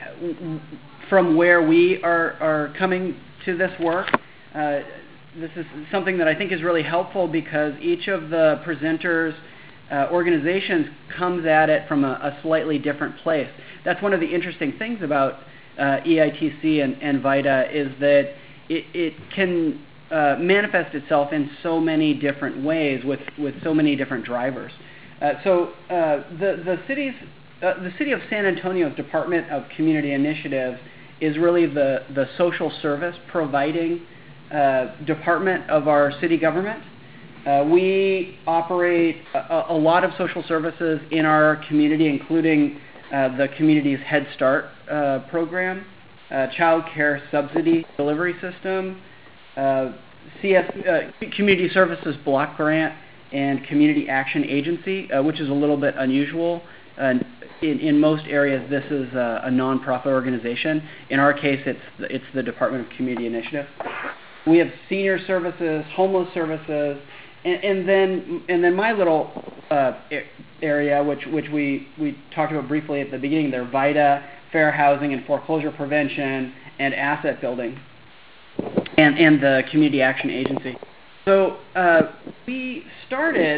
from where we are, are coming to this work. Uh, this is something that I think is really helpful because each of the presenters' uh, organizations comes at it from a, a slightly different place. That's one of the interesting things about uh, E I T C and, and VITA is that it, it can Uh, manifest itself in so many different ways with, with so many different drivers. Uh, so uh, the the city's uh, the city of San Antonio's Department of Community Initiatives is really the the social service providing uh, department of our city government. Uh, we operate a, a lot of social services in our community, including uh, the community's Head Start uh, program, uh, child care subsidy delivery system, Uh, C S, uh, Community Services Block Grant, and Community Action Agency, uh, which is a little bit unusual. Uh, in, in most areas, this is a, a nonprofit organization. In our case, it's the, it's the Department of Community Initiative. We have senior services, homeless services, and, and then and then my little uh, area, which which we, we talked about briefly at the beginning, there, VITA, fair housing and foreclosure prevention, and asset building. And, and the Community Action Agency. So uh, we started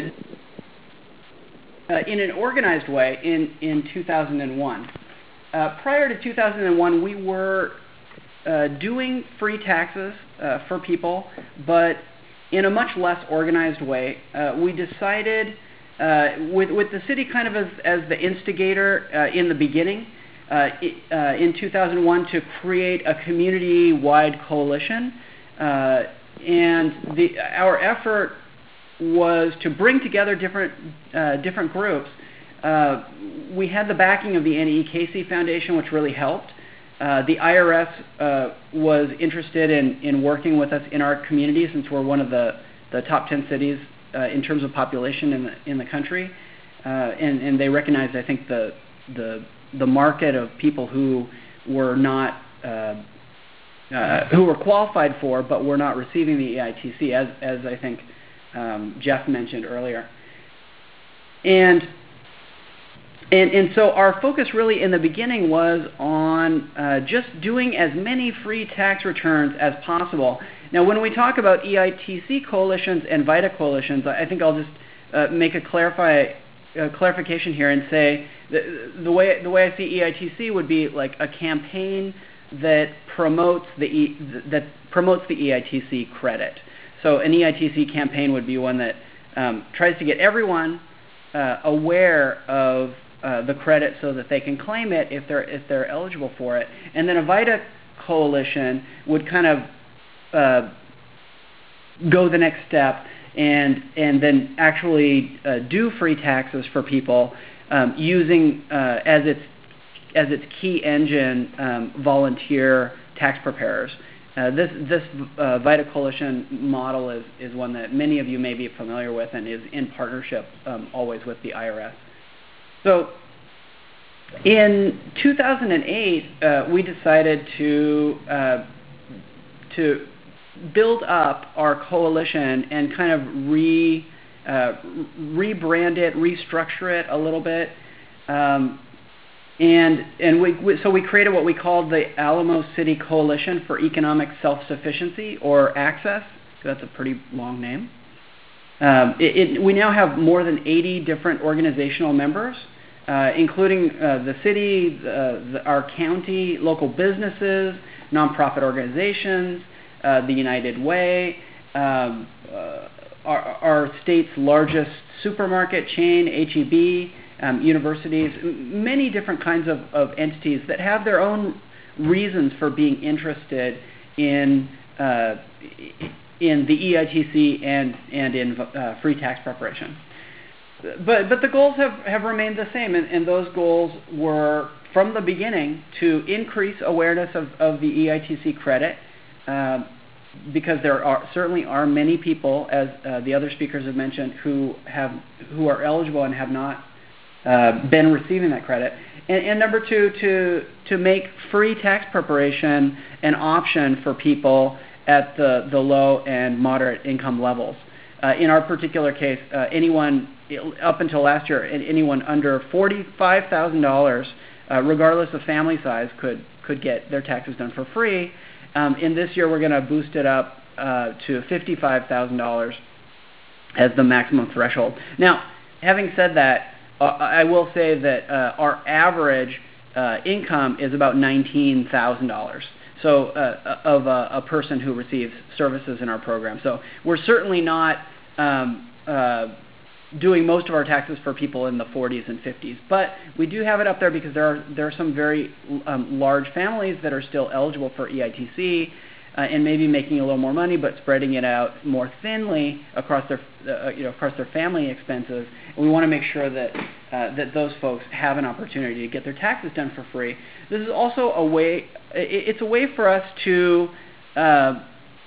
uh, in an organized way in, in two thousand one. Uh, prior to two thousand one, we were uh, doing free taxes uh, for people, but in a much less organized way. Uh, we decided, uh, with, with the city kind of as, as the instigator uh, in the beginning, Uh, uh, in two thousand one to create a community-wide coalition, uh, and the, our effort was to bring together different uh, different groups. Uh, we had the backing of the Annie E. Casey Foundation, which really helped. Uh, the I R S uh, was interested in, in working with us in our community since we're one of the, the top ten cities uh, in terms of population in the in the country, uh, and, and they recognized, I think, the the the market of people who were not uh, uh, who were qualified for but were not receiving the E I T C, as as I think um, Jeff mentioned earlier. And and and so our focus really in the beginning was on uh, just doing as many free tax returns as possible. Now, when we talk about E I T C coalitions and VITA coalitions, I think I'll just uh, make a clarify. Uh, clarification here and say the, the way the way I see E I T C would be like a campaign that promotes the e, that promotes the E I T C credit. So an E I T C campaign would be one that um, tries to get everyone uh, aware of uh, the credit so that they can claim it if they're if they're eligible for it. And then a VITA coalition would kind of uh, go the next step and and then actually uh, do free taxes for people um, using uh, as its as its key engine um, volunteer tax preparers. Uh, this this uh, VITA Coalition model is, is one that many of you may be familiar with and is in partnership um, always with the I R S. So in two thousand eight, uh, we decided to uh, to build up our coalition and kind of re uh, rebrand it, restructure it a little bit, um, and and we, we so we created what we called the Alamo City Coalition for Economic Self-Sufficiency, or ACCESS. That's a pretty long name. Um, it, it, we now have more than eighty different organizational members, uh, including uh, the city, uh, the, our county, local businesses, nonprofit organizations, uh, the United Way, um, uh, our, our state's largest supermarket chain, H E B, um, universities, many different kinds of, of entities that have their own reasons for being interested in uh, in the E I T C and and in uh, free tax preparation. But but the goals have, have remained the same, and, and those goals were from the beginning to increase awareness of, of the E I T C credit, uh, because there are certainly are many people, as uh, the other speakers have mentioned, who have who are eligible and have not uh, been receiving that credit. And, and number two, to to make free tax preparation an option for people at the, the low and moderate income levels. Uh, in our particular case, uh, anyone up until last year, anyone under forty-five thousand dollars, uh, regardless of family size, could could get their taxes done for free. Um, in this year, we're going to boost it up uh, to fifty-five thousand dollars as the maximum threshold. Now, having said that, uh, I will say that uh, our average uh, income is about nineteen thousand dollars. So uh, of a, a person who receives services in our program. So we're certainly not um, uh, doing most of our taxes for people in the forties and fifties, but we do have it up there because there are there are some very um, large families that are still eligible for E I T C uh, and maybe making a little more money, but spreading it out more thinly across their uh, you know across their family expenses. And we want to make sure that uh, that those folks have an opportunity to get their taxes done for free. This is also a way. It's a way for us to uh, uh,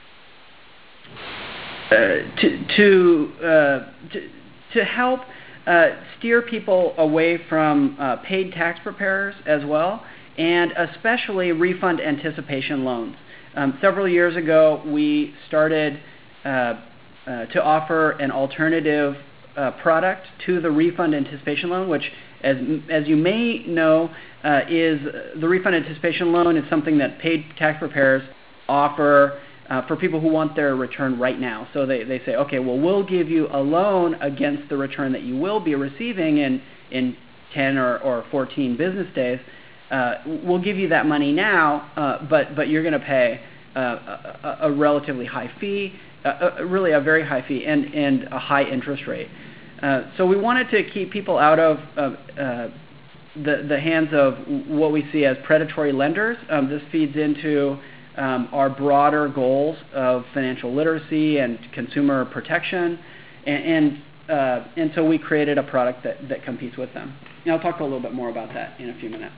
to to, uh, to to help uh, steer people away from uh, paid tax preparers as well, and especially refund anticipation loans. Um, several years ago, we started uh, uh, to offer an alternative uh, product to the refund anticipation loan, which, as as you may know, uh, is the refund anticipation loan is something that paid tax preparers offer uh, for people who want their return right now. So they, they say, okay, well, we'll give you a loan against the return that you will be receiving in, in ten or, or fourteen business days. Uh, we'll give you that money now, uh, but, but you're going to pay uh, a, a relatively high fee, uh, a, really a very high fee, and, and a high interest rate. Uh, so we wanted to keep people out of uh, uh, the, the hands of what we see as predatory lenders. Um, this feeds into um, our broader goals of financial literacy and consumer protection, and and, uh, and so we created a product that, that competes with them. And I'll talk a little bit more about that in a few minutes.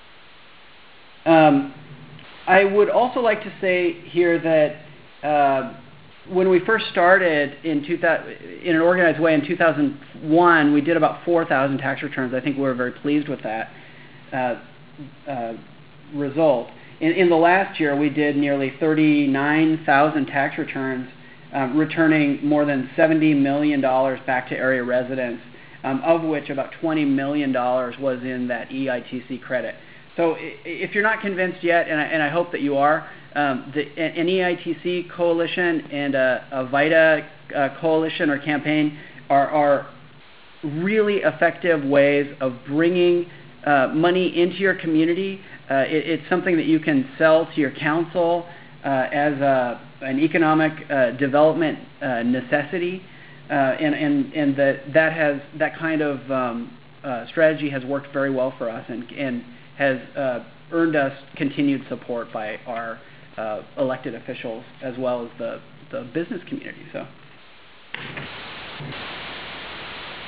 Um, I would also like to say here that uh, when we first started in, two thousand, in an organized way in two thousand one, we did about four thousand tax returns. I think we were very pleased with that uh, uh, result. In, in the last year, we did nearly thirty-nine thousand tax returns, uh, returning more than seventy million dollars back to area residents, um, of which about twenty million dollars was in that E I T C credit. So if you're not convinced yet, and I, and I hope that you are, um, the, an E I T C coalition and a, a VITA uh, coalition or campaign are, are really effective ways of bringing uh, money into your community. Uh, it, it's something that you can sell to your council uh, as a, an economic uh, development uh, necessity, uh, and, and, and that, that, has, that kind of um, uh, strategy has worked very well for us and, and has uh, earned us continued support by our uh, elected officials as well as the, the business community. So,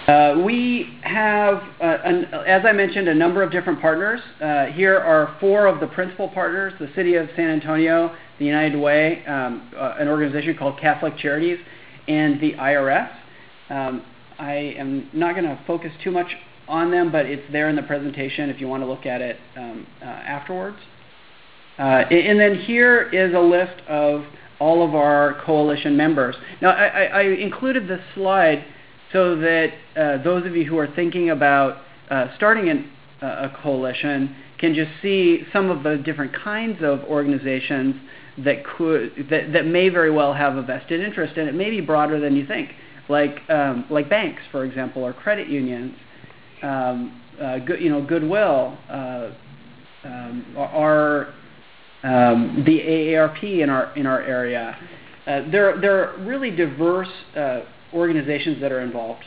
Uh, we have, uh, an, as I mentioned, a number of different partners. Uh, here are four of the principal partners: the City of San Antonio, the United Way, um, uh, an organization called Catholic Charities, and the I R S. Um, I am not going to focus too much on them, but it's there in the presentation if you want to look at it um, uh, afterwards. Uh, and then here is a list of all of our coalition members. Now, I, I, I included this slide so that uh, those of you who are thinking about uh, starting an, uh, a coalition can just see some of the different kinds of organizations that could that, that may very well have a vested interest, and it may be broader than you think, like um, like banks, for example, or credit unions, um, uh, good, you know, Goodwill, uh, um, are um, the A A R P in our in our area. Uh, there there are really diverse Uh, organizations that are involved.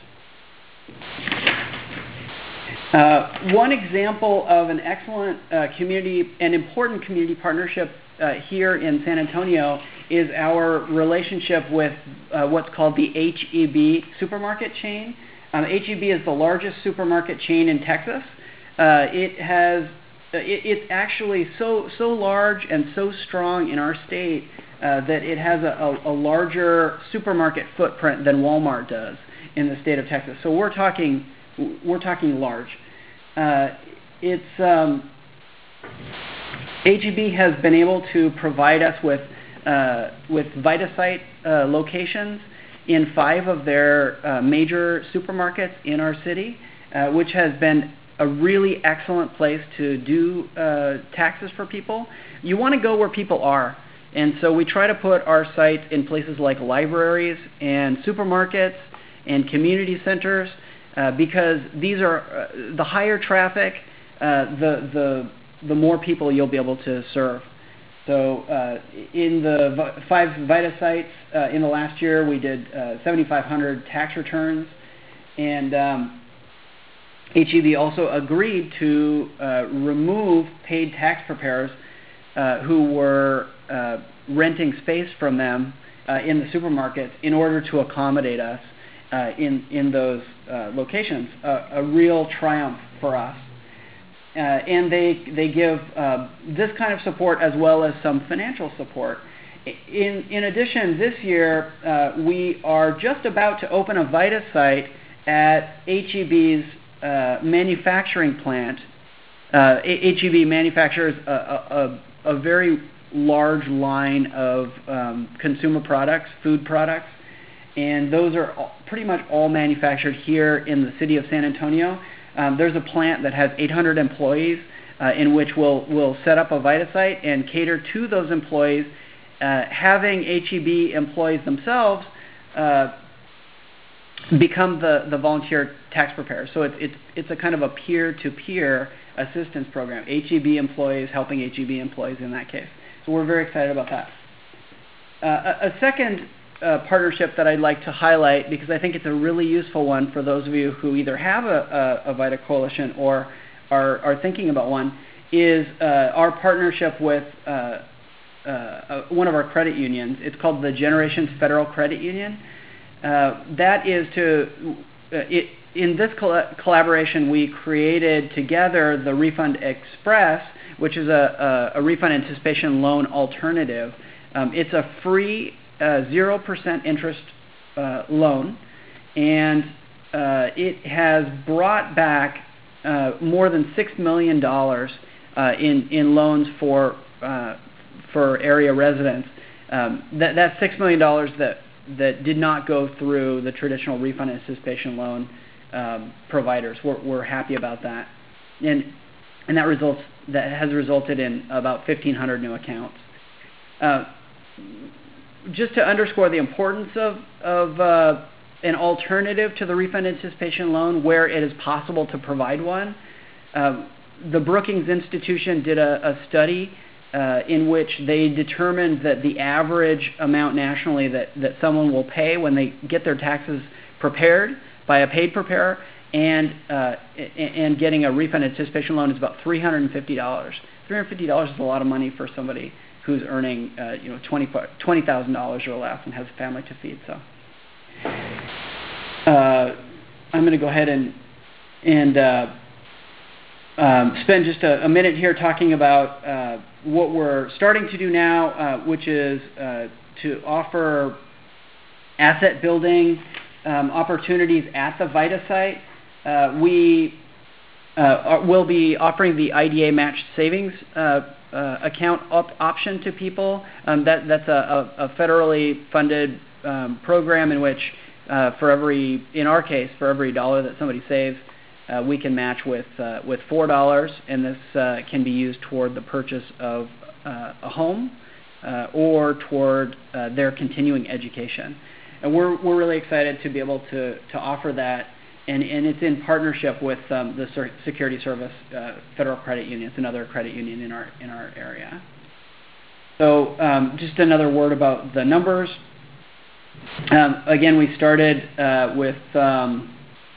Uh, one example of an excellent uh, community and important community partnership uh, here in San Antonio is our relationship with uh, what's called the H E B supermarket chain. Um, H E B is the largest supermarket chain in Texas. Uh, it has it, it's actually so so large and so strong in our state Uh, that it has a, a, a larger supermarket footprint than Walmart does in the state of Texas. So we're talking we're talking large. Uh, it's um, H E B has been able to provide us with uh, with VitaSite uh, locations in five of their uh, major supermarkets in our city, uh, which has been a really excellent place to do uh, taxes for people. You want to go where people are. And so we try to put our sites in places like libraries and supermarkets and community centers uh, because these are uh, the higher traffic, uh, the the the more people you'll be able to serve. So uh, in the v- five Vita sites uh, in the last year, we did uh, seventy-five hundred tax returns, and um, H E B also agreed to uh, remove paid tax preparers uh, who were uh, renting space from them uh, in the supermarkets in order to accommodate us uh, in in those uh, locations. Uh, a real triumph for us. Uh, and they they give uh, this kind of support as well as some financial support. In in addition, this year uh, we are just about to open a Vita site at H E B's uh, manufacturing plant. Uh, H E B manufactures a, a, a very large line of um, consumer products, food products, and those are all, pretty much all manufactured here in the city of San Antonio. Um, there's a plant that has eight hundred employees uh, in which we'll, we'll set up a Vita site and cater to those employees, uh, having H E B employees themselves uh, become the, the volunteer tax preparers. So it's, it's, it's a kind of a peer-to-peer assistance program, H E B employees helping H E B employees in that case. So we're very excited about that. Uh, a, a second uh, partnership that I'd like to highlight, because I think it's a really useful one for those of you who either have a, a, a Vita Coalition or are, are thinking about one, is uh, our partnership with uh, uh, one of our credit unions. It's called the Generations Federal Credit Union. Uh, that is to, uh, it, in this coll- collaboration, we created together the Refund Express, which is a, a, a refund anticipation loan alternative. Um, it's a free uh, zero percent interest uh, loan, and uh, it has brought back uh, more than six million dollars uh, in, in loans for uh, for area residents. Um, that, that's six million dollars that, that did not go through the traditional refund anticipation loan um, providers. We're, we're happy about that. And and that results that has resulted in about fifteen hundred new accounts. Uh, just to underscore the importance of of uh, an alternative to the refund anticipation loan, where it is possible to provide one, uh, the Brookings Institution did a, a study uh, in which they determined that the average amount nationally that, that someone will pay when they get their taxes prepared by a paid preparer and uh, and getting a refund anticipation loan is about three hundred fifty dollars. three hundred fifty dollars is a lot of money for somebody who's earning uh, you know twenty thousand dollars or less and has a family to feed. So, uh, I'm going to go ahead and and uh, um, spend just a, a minute here talking about uh, what we're starting to do now, uh, which is uh, to offer asset building um, opportunities at the VITA site. Uh, we uh, will be offering the I D A matched savings uh, uh, account op- option to people. Um, that, that's a, a, a federally funded um, program in which, uh, for every, in our case, for every dollar that somebody saves, uh, we can match with uh, with four dollars, and this uh, can be used toward the purchase of uh, a home uh, or toward uh, their continuing education. And we're we're really excited to be able to to offer that. And, and it's in partnership with um, the Security Service uh, Federal Credit Union. It's another credit union in our in our area. So um, just another word about the numbers. Um, again, we started uh, with um,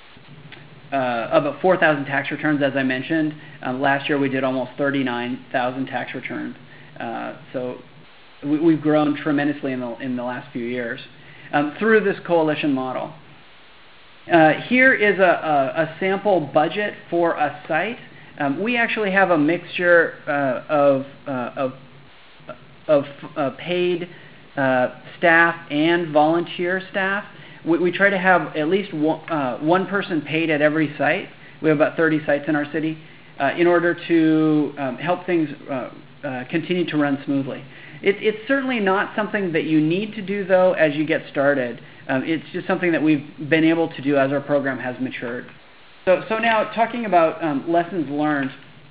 uh, about four thousand tax returns, as I mentioned. Um, last year we did almost thirty-nine thousand tax returns. Uh, so we, we've grown tremendously in the in the last few years um, through this coalition model. Uh, here is a, a, a sample budget for a site. Um, we actually have a mixture uh, of, uh, of, of uh, paid uh, staff and volunteer staff. We, we try to have at least one, uh, one person paid at every site. We have about thirty sites in our city uh, in order to um, help things uh, uh, continue to run smoothly. It, it's certainly not something that you need to do, though, as you get started. Um, it's just something that we've been able to do as our program has matured. So, so now talking about um, lessons learned,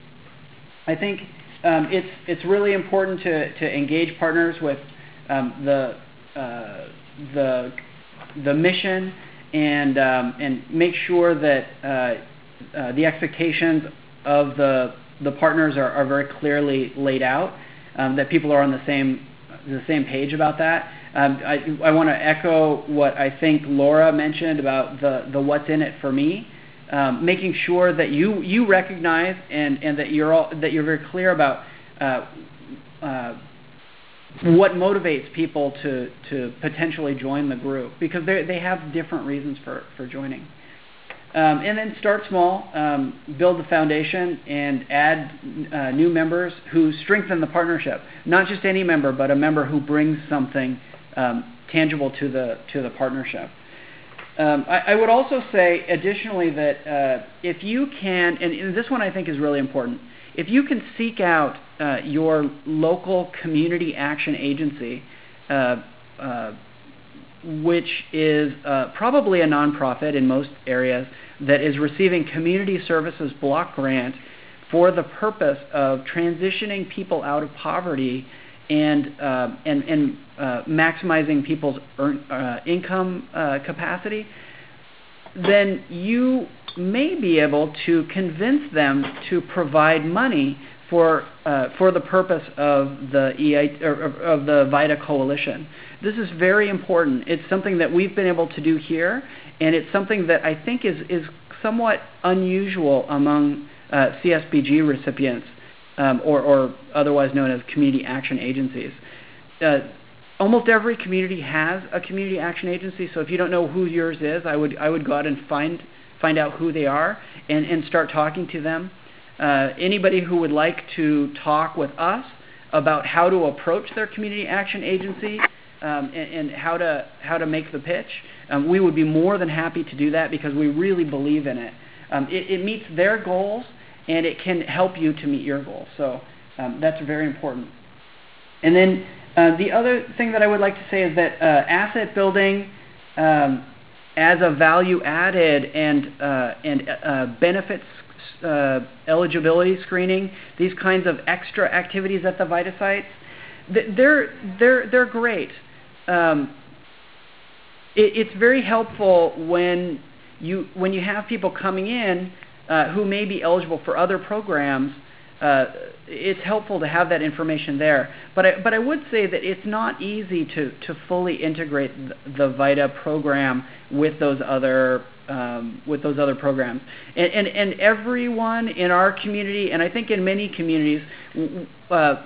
I think um, it's it's really important to, to engage partners with um, the uh, the the mission and um, and make sure that uh, uh, the expectations of the the partners are, are very clearly laid out. Um, that people are on the same the same page about that. Um, I, I want to echo what I think Laura mentioned about the, the what's in it for me, um, making sure that you you recognize and, and that you're all, that you're very clear about uh, uh, what motivates people to, to potentially join the group, because they they have different reasons for, for joining. Um, and then start small, um, build the foundation, and add uh, new members who strengthen the partnership. Not just any member, but a member who brings something um, tangible to the to the partnership. Um, I, I would also say, additionally, that uh, if you can, and, and this one I think is really important, if you can seek out uh, your local community action agency, uh, uh, which is uh, probably a nonprofit in most areas, that is receiving Community Services Block Grant for the purpose of transitioning people out of poverty and uh, and, and uh, maximizing people's earn, uh, income uh, capacity, then you may be able to convince them to provide money for uh, for the purpose of the E I, or, of the VITA Coalition. This is very important. It's something that we've been able to do here, and it's something that I think is, is somewhat unusual among uh, C S B G recipients, um, or, or otherwise known as community action agencies. Uh, almost every community has a community action agency, so if you don't know who yours is, I would I would go out and find find out who they are and, and start talking to them. Uh, anybody who would like to talk with us about how to approach their community action agency Um, and, and how to how to make the pitch, um, we would be more than happy to do that, because we really believe in it. Um, it. It meets their goals, and it can help you to meet your goals. So um, that's very important. And then uh, the other thing that I would like to say is that uh, asset building um, as a value added and uh, and uh, benefits uh, eligibility screening, these kinds of extra activities at the VITA sites, they're they're they're great. Um, it, it's very helpful when you when you have people coming in uh, who may be eligible for other programs. Uh, it's helpful to have that information there. But I, but I would say that it's not easy to, to fully integrate the, the VITA program with those other um, with those other programs. And, and and everyone in our community, and I think in many communities, Uh,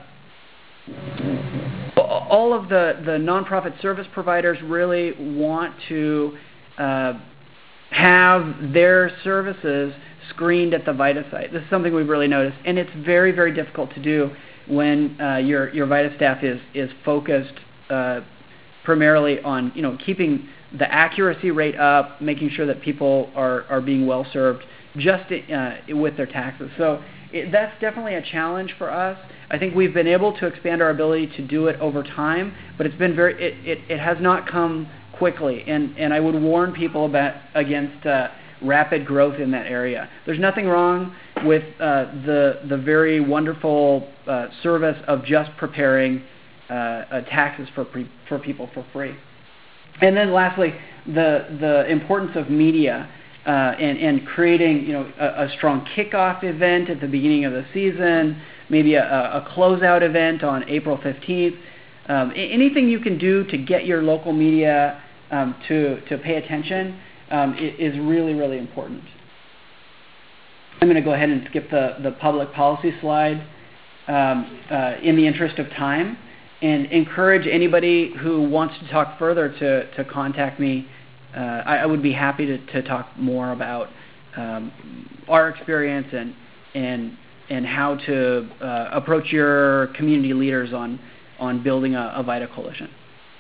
all of the, the nonprofit service providers really want to uh, have their services screened at the VITA site. This is something we've really noticed, and it's very, very difficult to do when uh, your your VITA staff is is focused uh, primarily on you know keeping the accuracy rate up, making sure that people are are being well served just uh, with their taxes. So it, that's definitely a challenge for us. I think we've been able to expand our ability to do it over time, but it's been very it it, it has not come quickly, and and I would warn people about against uh, rapid growth in that area. There's nothing wrong with uh, the the very wonderful uh, service of just preparing uh, uh, taxes for pre- for people for free. And then lastly, the the importance of media uh, and and creating you know a, a strong kickoff event at the beginning of the season, maybe a, a closeout event on April fifteenth. Um, anything you can do to get your local media um, to to pay attention um, is really really important. I'm going to go ahead and skip the the public policy slide um, uh, in the interest of time, and encourage anybody who wants to talk further to to contact me. Uh, I, I would be happy to, to talk more about um, our experience and and and how to uh, approach your community leaders on on building a, a VITA coalition.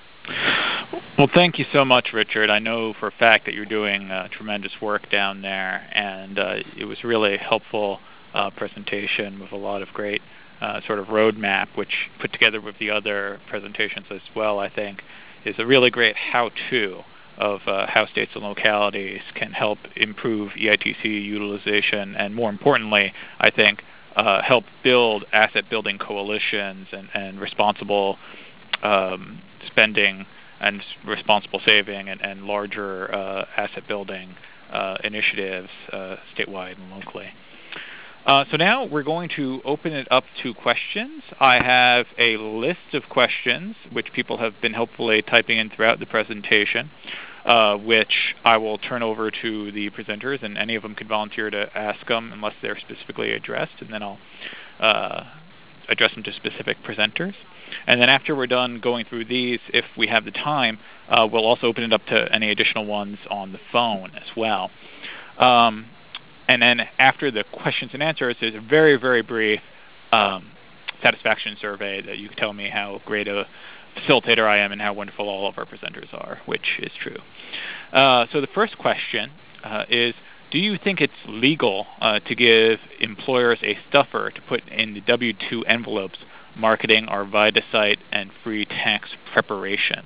Well, thank you so much, Richard. I know for a fact that you're doing uh, tremendous work down there, and uh, it was really a helpful uh, presentation with a lot of great uh, sort of roadmap, which put together with the other presentations as well, I think, is a really great how-to of uh, how states and localities can help improve E I T C utilization, and more importantly, I think, uh, help build asset-building coalitions and, and responsible um, spending and responsible saving and, and larger uh, asset-building uh, initiatives uh, statewide and locally. Uh, so now we're going to open it up to questions. I have a list of questions which people have been helpfully typing in throughout the presentation, uh, which I will turn over to the presenters, and any of them can volunteer to ask them unless they're specifically addressed, and then I'll uh, address them to specific presenters. And then after we're done going through these, if we have the time, uh, we'll also open it up to any additional ones on the phone as well. Um, and then after the questions and answers, there's a very, very brief um, satisfaction survey that you can tell me how great a facilitator I am and how wonderful all of our presenters are, which is true. Uh, so the first question uh, is, do you think it's legal uh, to give employers a stuffer to put in the W two envelopes marketing our VITA site and free tax preparation?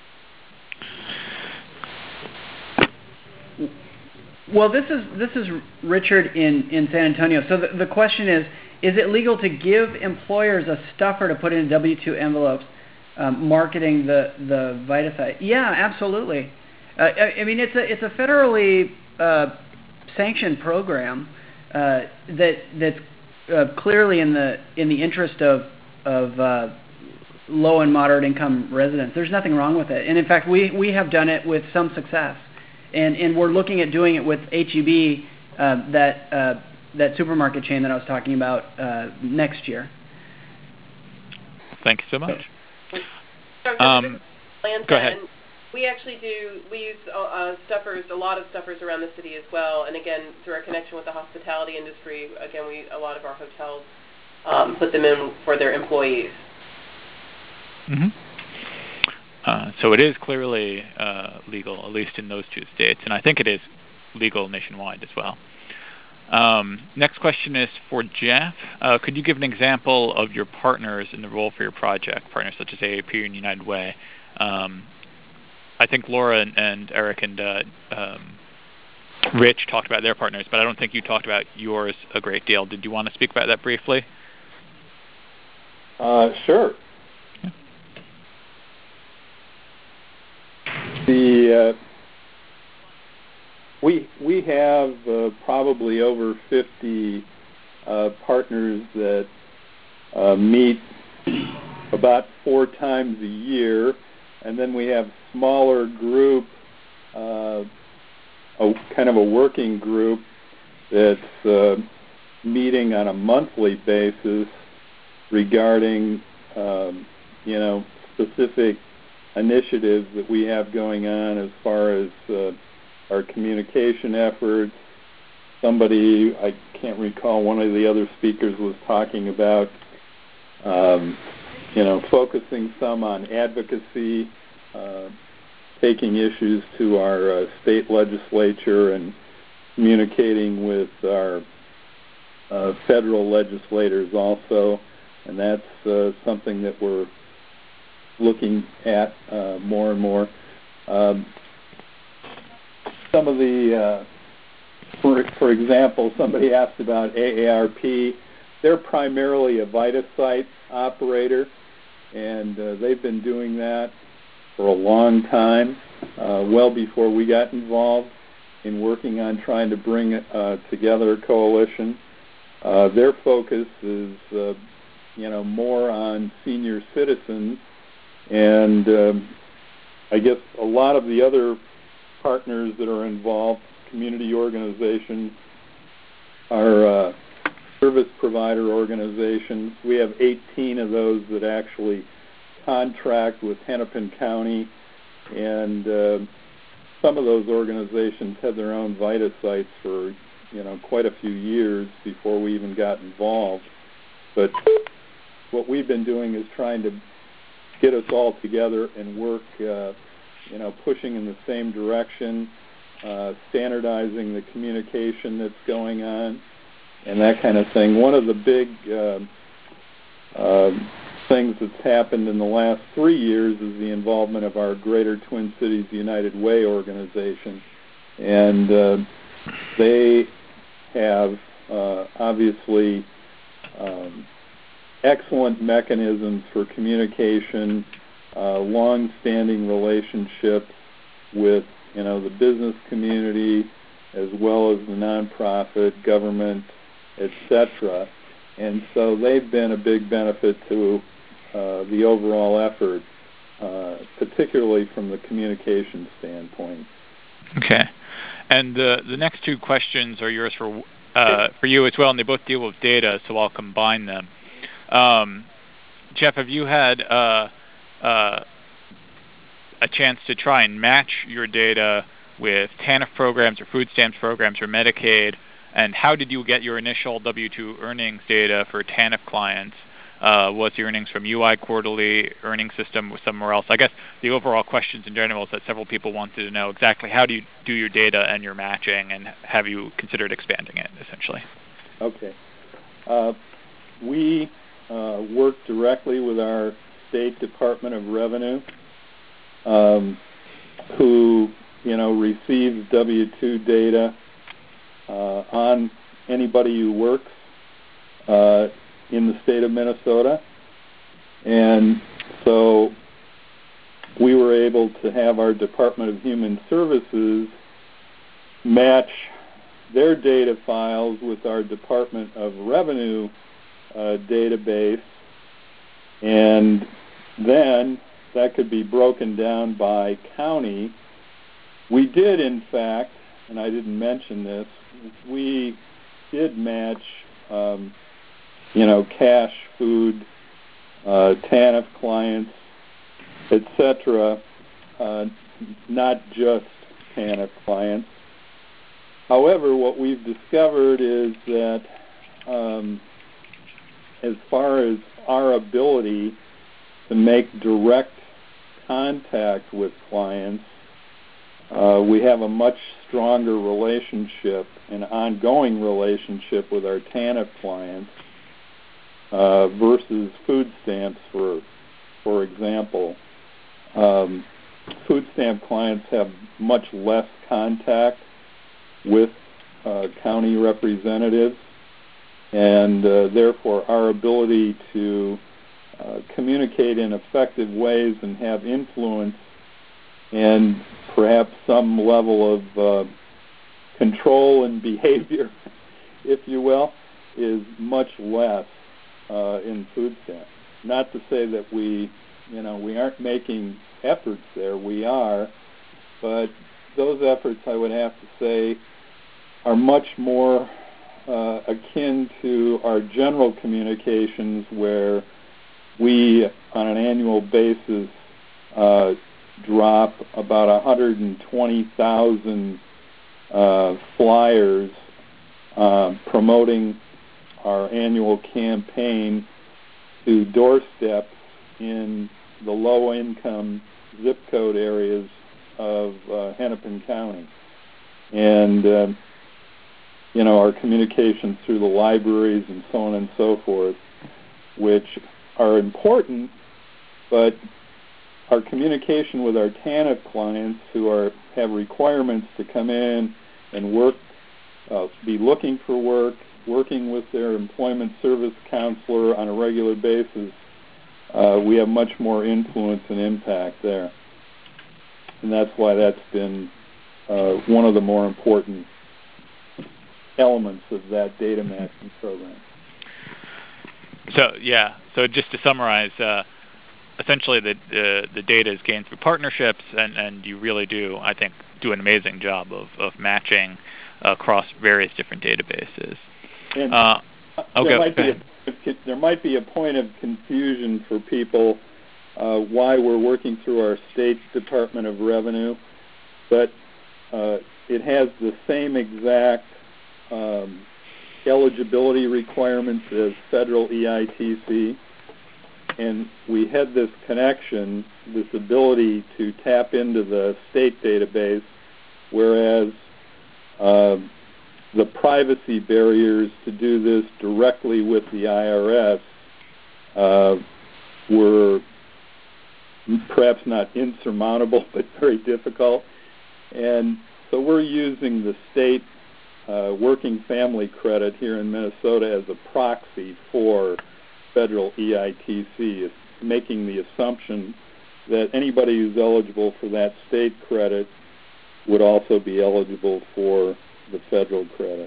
Well, this is this is Richard in, in San Antonio. So the, the question is, is it legal to give employers a stuffer to put in W two envelopes um, marketing the, the VITA site? Yeah, absolutely. Uh, I, I mean, it's a it's a federally uh, sanctioned program uh, that that's uh, clearly in the in the interest of of uh, low and moderate income residents. There's nothing wrong with it, and in fact, we we have done it with some success, and and we're looking at doing it with H E B, uh, that uh, that supermarket chain that I was talking about uh, next year. Thank you so much. So, um, go ahead. We actually do, we use uh, stuffers, a lot of stuffers around the city as well, and again, through our connection with the hospitality industry, again, we a lot of our hotels um, put them in for their employees. Mm-hmm. Uh, so it is clearly uh, legal, at least in those two states, and I think it is legal nationwide as well. Um, next question is for Jeff. Uh, could you give an example of your partners in the role for your project, partners such as A A P and United Way? Um, I think Laura and, and Eric and uh, um, Rich talked about their partners, but I don't think you talked about yours a great deal. Did you want to speak about that briefly? Uh, sure. Yeah. The uh, we we have uh, probably over fifty uh, partners that uh, meet about four times a year. And then we have smaller group, uh, a kind of a working group that's uh, meeting on a monthly basis regarding, um, you know, specific initiatives that we have going on as far as uh, our communication efforts. Somebody, I can't recall, one of the other speakers was talking about, um, you know, focusing some on advocacy, uh, taking issues to our uh, state legislature and communicating with our uh, federal legislators also, and that's uh, something that we're looking at uh, more and more. Um, some of the, uh, for, for example, somebody asked about A A R P. They're primarily a VitaSite operator, and uh, they've been doing that for a long time, uh, well before we got involved in working on trying to bring uh, together a coalition. Uh, their focus is, uh, you know, more on senior citizens, and um, I guess a lot of the other partners that are involved, community organizations, are uh, service provider organizations. We have eighteen of those that actually contract with Hennepin County, and uh, some of those organizations had their own VitaSites for, you know, quite a few years before we even got involved. But what we've been doing is trying to get us all together and work, uh, you know, pushing in the same direction, uh, standardizing the communication that's going on, and that kind of thing. One of the big uh, uh, things that's happened in the last three years is the involvement of our Greater Twin Cities United Way organization, and uh, they have uh, obviously um, excellent mechanisms for communication, uh, long-standing relationships with, you know, the business community as well as the nonprofit, government, et cetera. And so they've been a big benefit to uh, the overall effort, uh, particularly from the communication standpoint. Okay. And uh, the next two questions are yours for uh, for you as well, and they both deal with data, so I'll combine them. Um, Jeff, have you had uh, uh, a chance to try and match your data with TANF programs or food stamps programs or Medicaid? And how did you get your initial W two earnings data for TANF clients? Uh, was the earnings from U I Quarterly earning system or somewhere else? I guess the overall questions in general is that several people wanted to know exactly how do you do your data and your matching, and have you considered expanding it, essentially? Okay. Uh, we uh, work directly with our State Department of Revenue, um, who, you know, receives W two data uh, on anybody who works uh, in the state of Minnesota. And so we were able to have our Department of Human Services match their data files with our Department of Revenue uh, database, and then that could be broken down by county. We did, in fact, and I didn't mention this, we did match um, you know, cash, food, uh, TANF clients, et cetera, uh, not just TANF clients. However, what we've discovered is that um, as far as our ability to make direct contact with clients, uh, we have a much stronger relationship, an ongoing relationship with our TANF clients uh, versus food stamps, for for example. Um, food stamp clients have much less contact with uh, county representatives, and uh, therefore our ability to uh, communicate in effective ways and have influence and perhaps some level of uh, control and behavior, if you will, is much less uh, in food stamps. Not to say that we, you know, we aren't making efforts there. We are, but those efforts, I would have to say, are much more uh, akin to our general communications, where we, on an annual basis, uh, drop about one hundred twenty thousand uh, flyers uh, promoting our annual campaign to doorsteps in the low-income zip code areas of uh, Hennepin County. And, uh, you know, our communications through the libraries and so on and so forth, which are important, but our communication with our TANF clients who are have requirements to come in and work, uh, be looking for work, working with their employment service counselor on a regular basis, uh, we have much more influence and impact there. And that's why that's been uh, one of the more important elements of that data matching program. So, yeah, so just to summarize, uh, essentially the, uh, the data is gained through partnerships, and, and you really do, I think, do an amazing job of, of matching across various different databases. And uh, okay, there, might be a, there might be a point of confusion for people uh, why we're working through our state Department of Revenue, but uh, it has the same exact um, eligibility requirements as federal E I T C, and we had this connection, this ability to tap into the state database, whereas uh, the privacy barriers to do this directly with the I R S uh, were perhaps not insurmountable, but very difficult. And so we're using the state uh, working family credit here in Minnesota as a proxy for federal E I T C, making the assumption that anybody who's eligible for that state credit would also be eligible for the federal credit.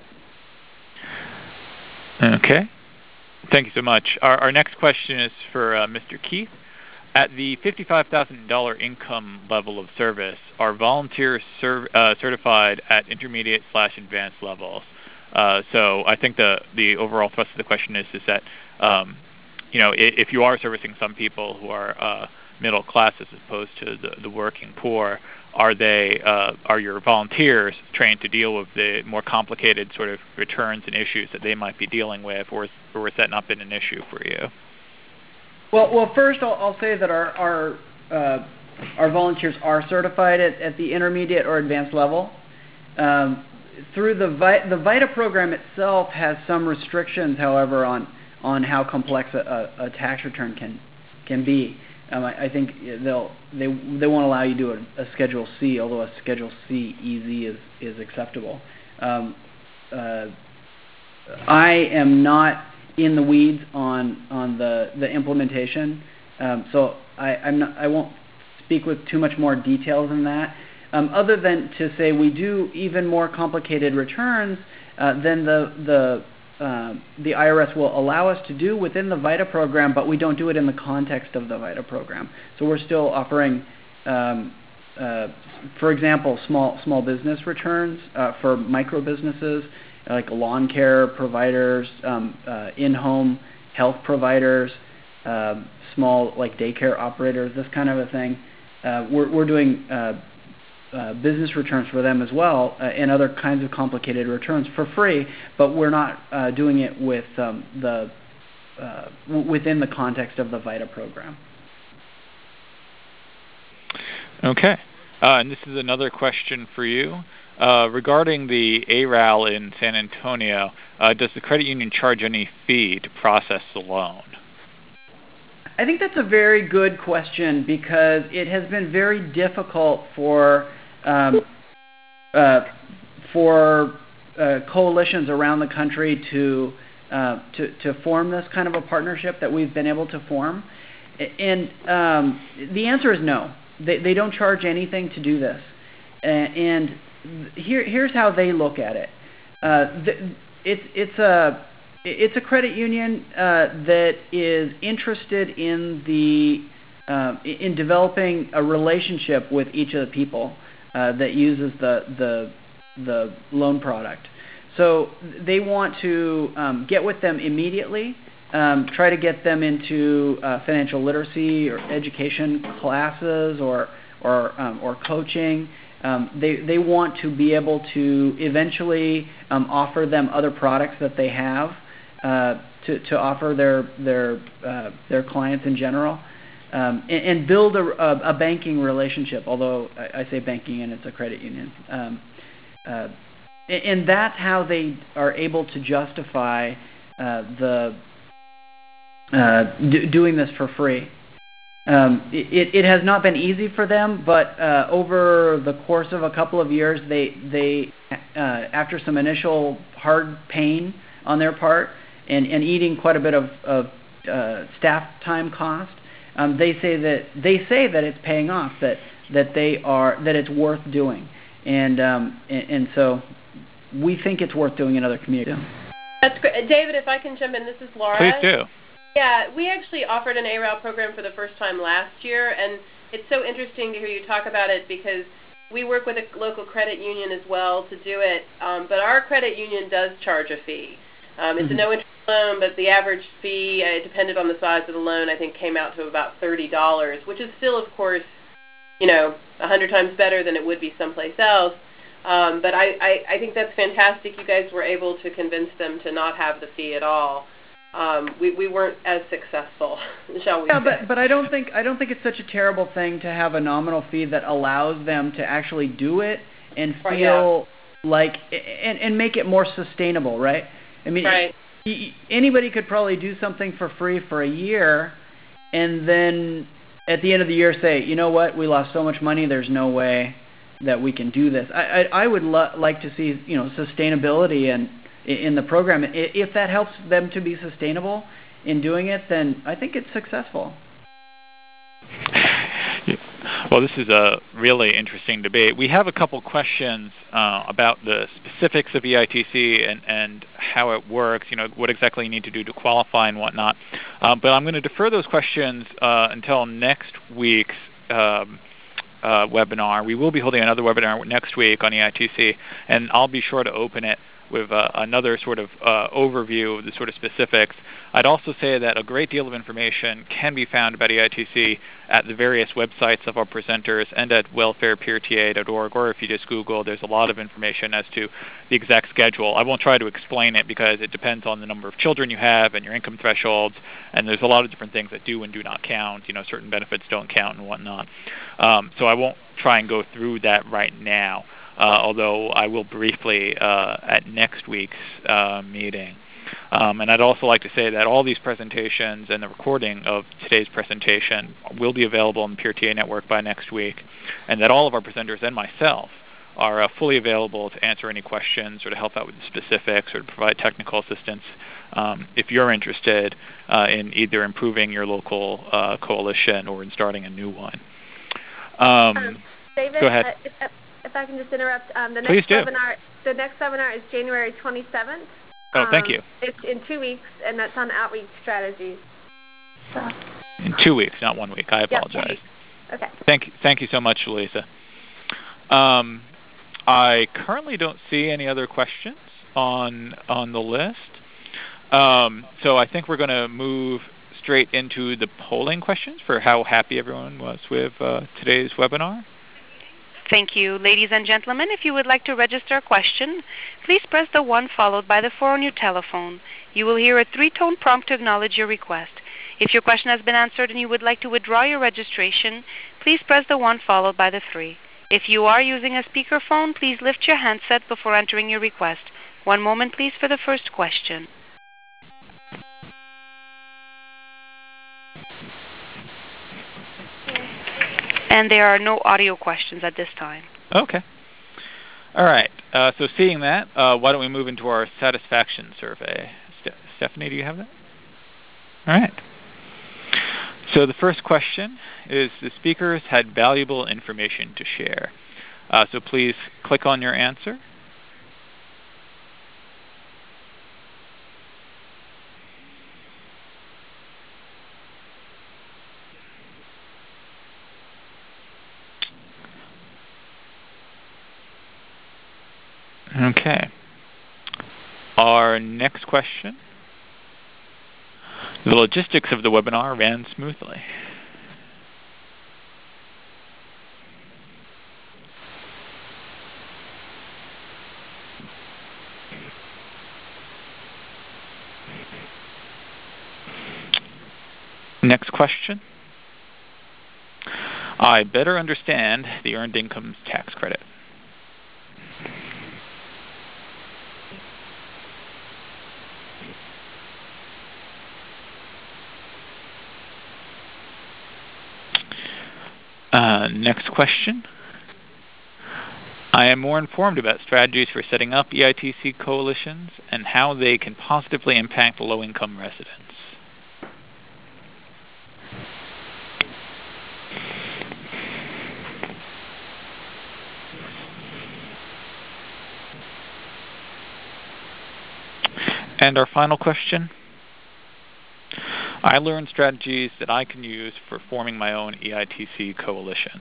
Okay. Thank you so much. Our, our next question is for uh, Mister Keith. At the fifty-five thousand dollars income level of service, are volunteers cer- uh, certified at intermediate slash advanced levels? Uh, so I think the, the overall thrust of the question is, is that, um, you know, if, if you are servicing some people who are uh, middle class as opposed to the, the working poor, are they uh, are your volunteers trained to deal with the more complicated sort of returns and issues that they might be dealing with, or, or has that not been an issue for you? Well, well, first I'll, I'll say that our our uh, our volunteers are certified at, at the intermediate or advanced level. Um, through the Vi- the VITA program itself has some restrictions, however, on on how complex a, a, a tax return can can be. Um, I, I think they'll they they won't allow you to do a, a Schedule C, although a Schedule C E Z is is acceptable. Um, uh, I am not in the weeds on on the the implementation, um, so I I'm not, I won't speak with too much more detail than that. Um, other than to say we do even more complicated returns uh, than the the uh, the I R S will allow us to do within the VITA program, but we don't do it in the context of the VITA program. So we're still offering, um, uh, for example, small small business returns uh, for micro businesses, like lawn care providers, um, uh, in-home health providers, uh, small like daycare operators, this kind of a thing. Uh, we're, we're doing uh, uh, business returns for them as well, uh, and other kinds of complicated returns for free, but we're not uh, doing it with um, the uh, w- within the context of the VITA program. Okay, uh, and this is another question for you. Uh, regarding the A R A L in San Antonio, uh, does the credit union charge any fee to process the loan? I think that's a very good question because it has been very difficult for um, uh, for uh, coalitions around the country to, uh, to to form this kind of a partnership that we've been able to form. And um, the answer is no. They they don't charge anything to do this. And Here, here's how they look at it. Uh, the, it's it's a it's a credit union uh, that is interested in the uh, in developing a relationship with each of the people uh, that uses the the the loan product. So they want to um, get with them immediately, um, try to get them into uh, financial literacy or education classes or or um, or coaching. Um, they they want to be able to eventually um, offer them other products that they have uh, to to offer their their uh, their clients in general, um, and, and build a, a, a banking relationship. Although I, I say banking and it's a credit union, um, uh, and, and that's how they are able to justify uh, the uh, d- doing this for free. Um, it, it has not been easy for them, but uh, over the course of a couple of years, they they uh, after some initial hard pain on their part and, and eating quite a bit of, of uh, staff time cost, um, they say that they say that it's paying off, that that they are that it's worth doing, and um, and, and so we think it's worth doing in other communities. That's great, David. If I can jump in, this is Laura. Please do. Yeah, we actually offered an A R A L program for the first time last year, and it's so interesting to hear you talk about it because we work with a local credit union as well to do it, um, but our credit union does charge a fee. Um, it's mm-hmm. a no-interest loan, but the average fee, uh, depended on the size of the loan, I think came out to about thirty dollars, which is still, of course, you know, a hundred times better than it would be someplace else. Um, but I, I, I think that's fantastic. You guys were able to convince them to not have the fee at all. Um, we, we weren't as successful, shall we yeah, say. but but I don't think I don't think it's such a terrible thing to have a nominal fee that allows them to actually do it and feel right, yeah. like and, and make it more sustainable, right? I mean, right. anybody could probably do something for free for a year, and then at the end of the year say, you know what, we lost so much money, there's no way that we can do this. I I, I would lo- like to see you know sustainability and. in the program. If that helps them to be sustainable in doing it, then I think it's successful. Well, this is a really interesting debate. We have a couple questions uh, about the specifics of E I T C and, and how it works, you know, what exactly you need to do to qualify and whatnot. Uh, but I'm going to defer those questions uh, until next week's um, uh, webinar. We will be holding another webinar next week on E I T C, and I'll be sure to open it with uh, another sort of uh, overview of the sort of specifics. I'd also say that a great deal of information can be found about E I T C at the various websites of our presenters and at welfare peer T A dot org, or if you just Google, there's a lot of information as to the exact schedule. I won't try to explain it because it depends on the number of children you have and your income thresholds, and there's a lot of different things that do and do not count. You know, certain benefits don't count and whatnot. Um, so I won't try and go through that right now. Uh, although I will briefly uh, at next week's uh, meeting. Um, and I'd also like to say that all these presentations and the recording of today's presentation will be available on the Peer T A Network by next week, and that all of our presenters and myself are uh, fully available to answer any questions or to help out with the specifics or to provide technical assistance um, if you're interested uh, in either improving your local uh, coalition or in starting a new one. Um, um, David, go ahead. Uh, if, If I can just interrupt, um, the Please next do. webinar, the next webinar is January twenty-seventh. Oh, um, thank you. It's in two weeks, and that's on outreach strategies. So. In two weeks, not one week. I apologize. Yep. Okay. Thank you. Thank you so much, Lisa. Um, I currently don't see any other questions on on the list. Um, so I think we're going to move straight into the polling questions for how happy everyone was with uh, today's webinar. Thank you. Ladies and gentlemen, if you would like to register a question, please press the one followed by the four on your telephone. You will hear a three-tone prompt to acknowledge your request. If your question has been answered and you would like to withdraw your registration, please press the one followed by the three. If you are using a speakerphone, please lift your handset before entering your request. One moment, please, for the first question. And there are no audio questions at this time. Okay. All right. Uh, so seeing that, uh, why don't we move into our satisfaction survey? Ste- Stephanie, do you have that? All right. So the first question is, the speakers had valuable information to share. Uh, so please click on your answer. Okay. Our next question. The logistics of the webinar ran smoothly. Next question. I better understand the Earned Income Tax Credit. Uh, next question. I am more informed about strategies for setting up E I T C coalitions and how they can positively impact low-income residents. And our final question. I learned strategies that I can use for forming my own E I T C coalition.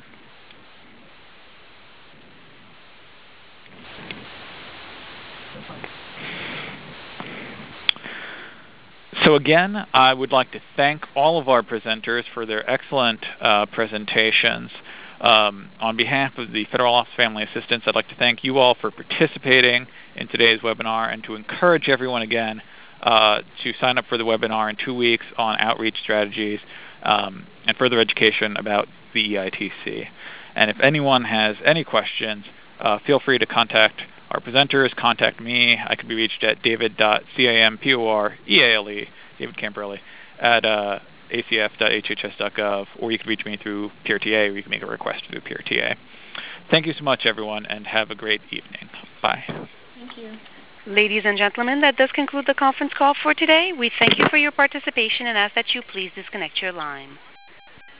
So again, I would like to thank all of our presenters for their excellent uh, presentations. Um, on behalf of the Federal Office of Family Assistance, I'd like to thank you all for participating in today's webinar and to encourage everyone again uh, to sign up for the webinar in two weeks on outreach strategies um, and further education about the E I T C. And if anyone has any questions, uh, feel free to contact our presenters, contact me. I can be reached at david dot camporeale, David Camporeale, at uh, a c f dot h h s dot gov, or you can reach me through P R T A, or you can make a request through P R T A. Thank you so much, everyone, and have a great evening. Bye. Thank you. Ladies and gentlemen, that does conclude the conference call for today. We thank you for your participation and ask that you please disconnect your line.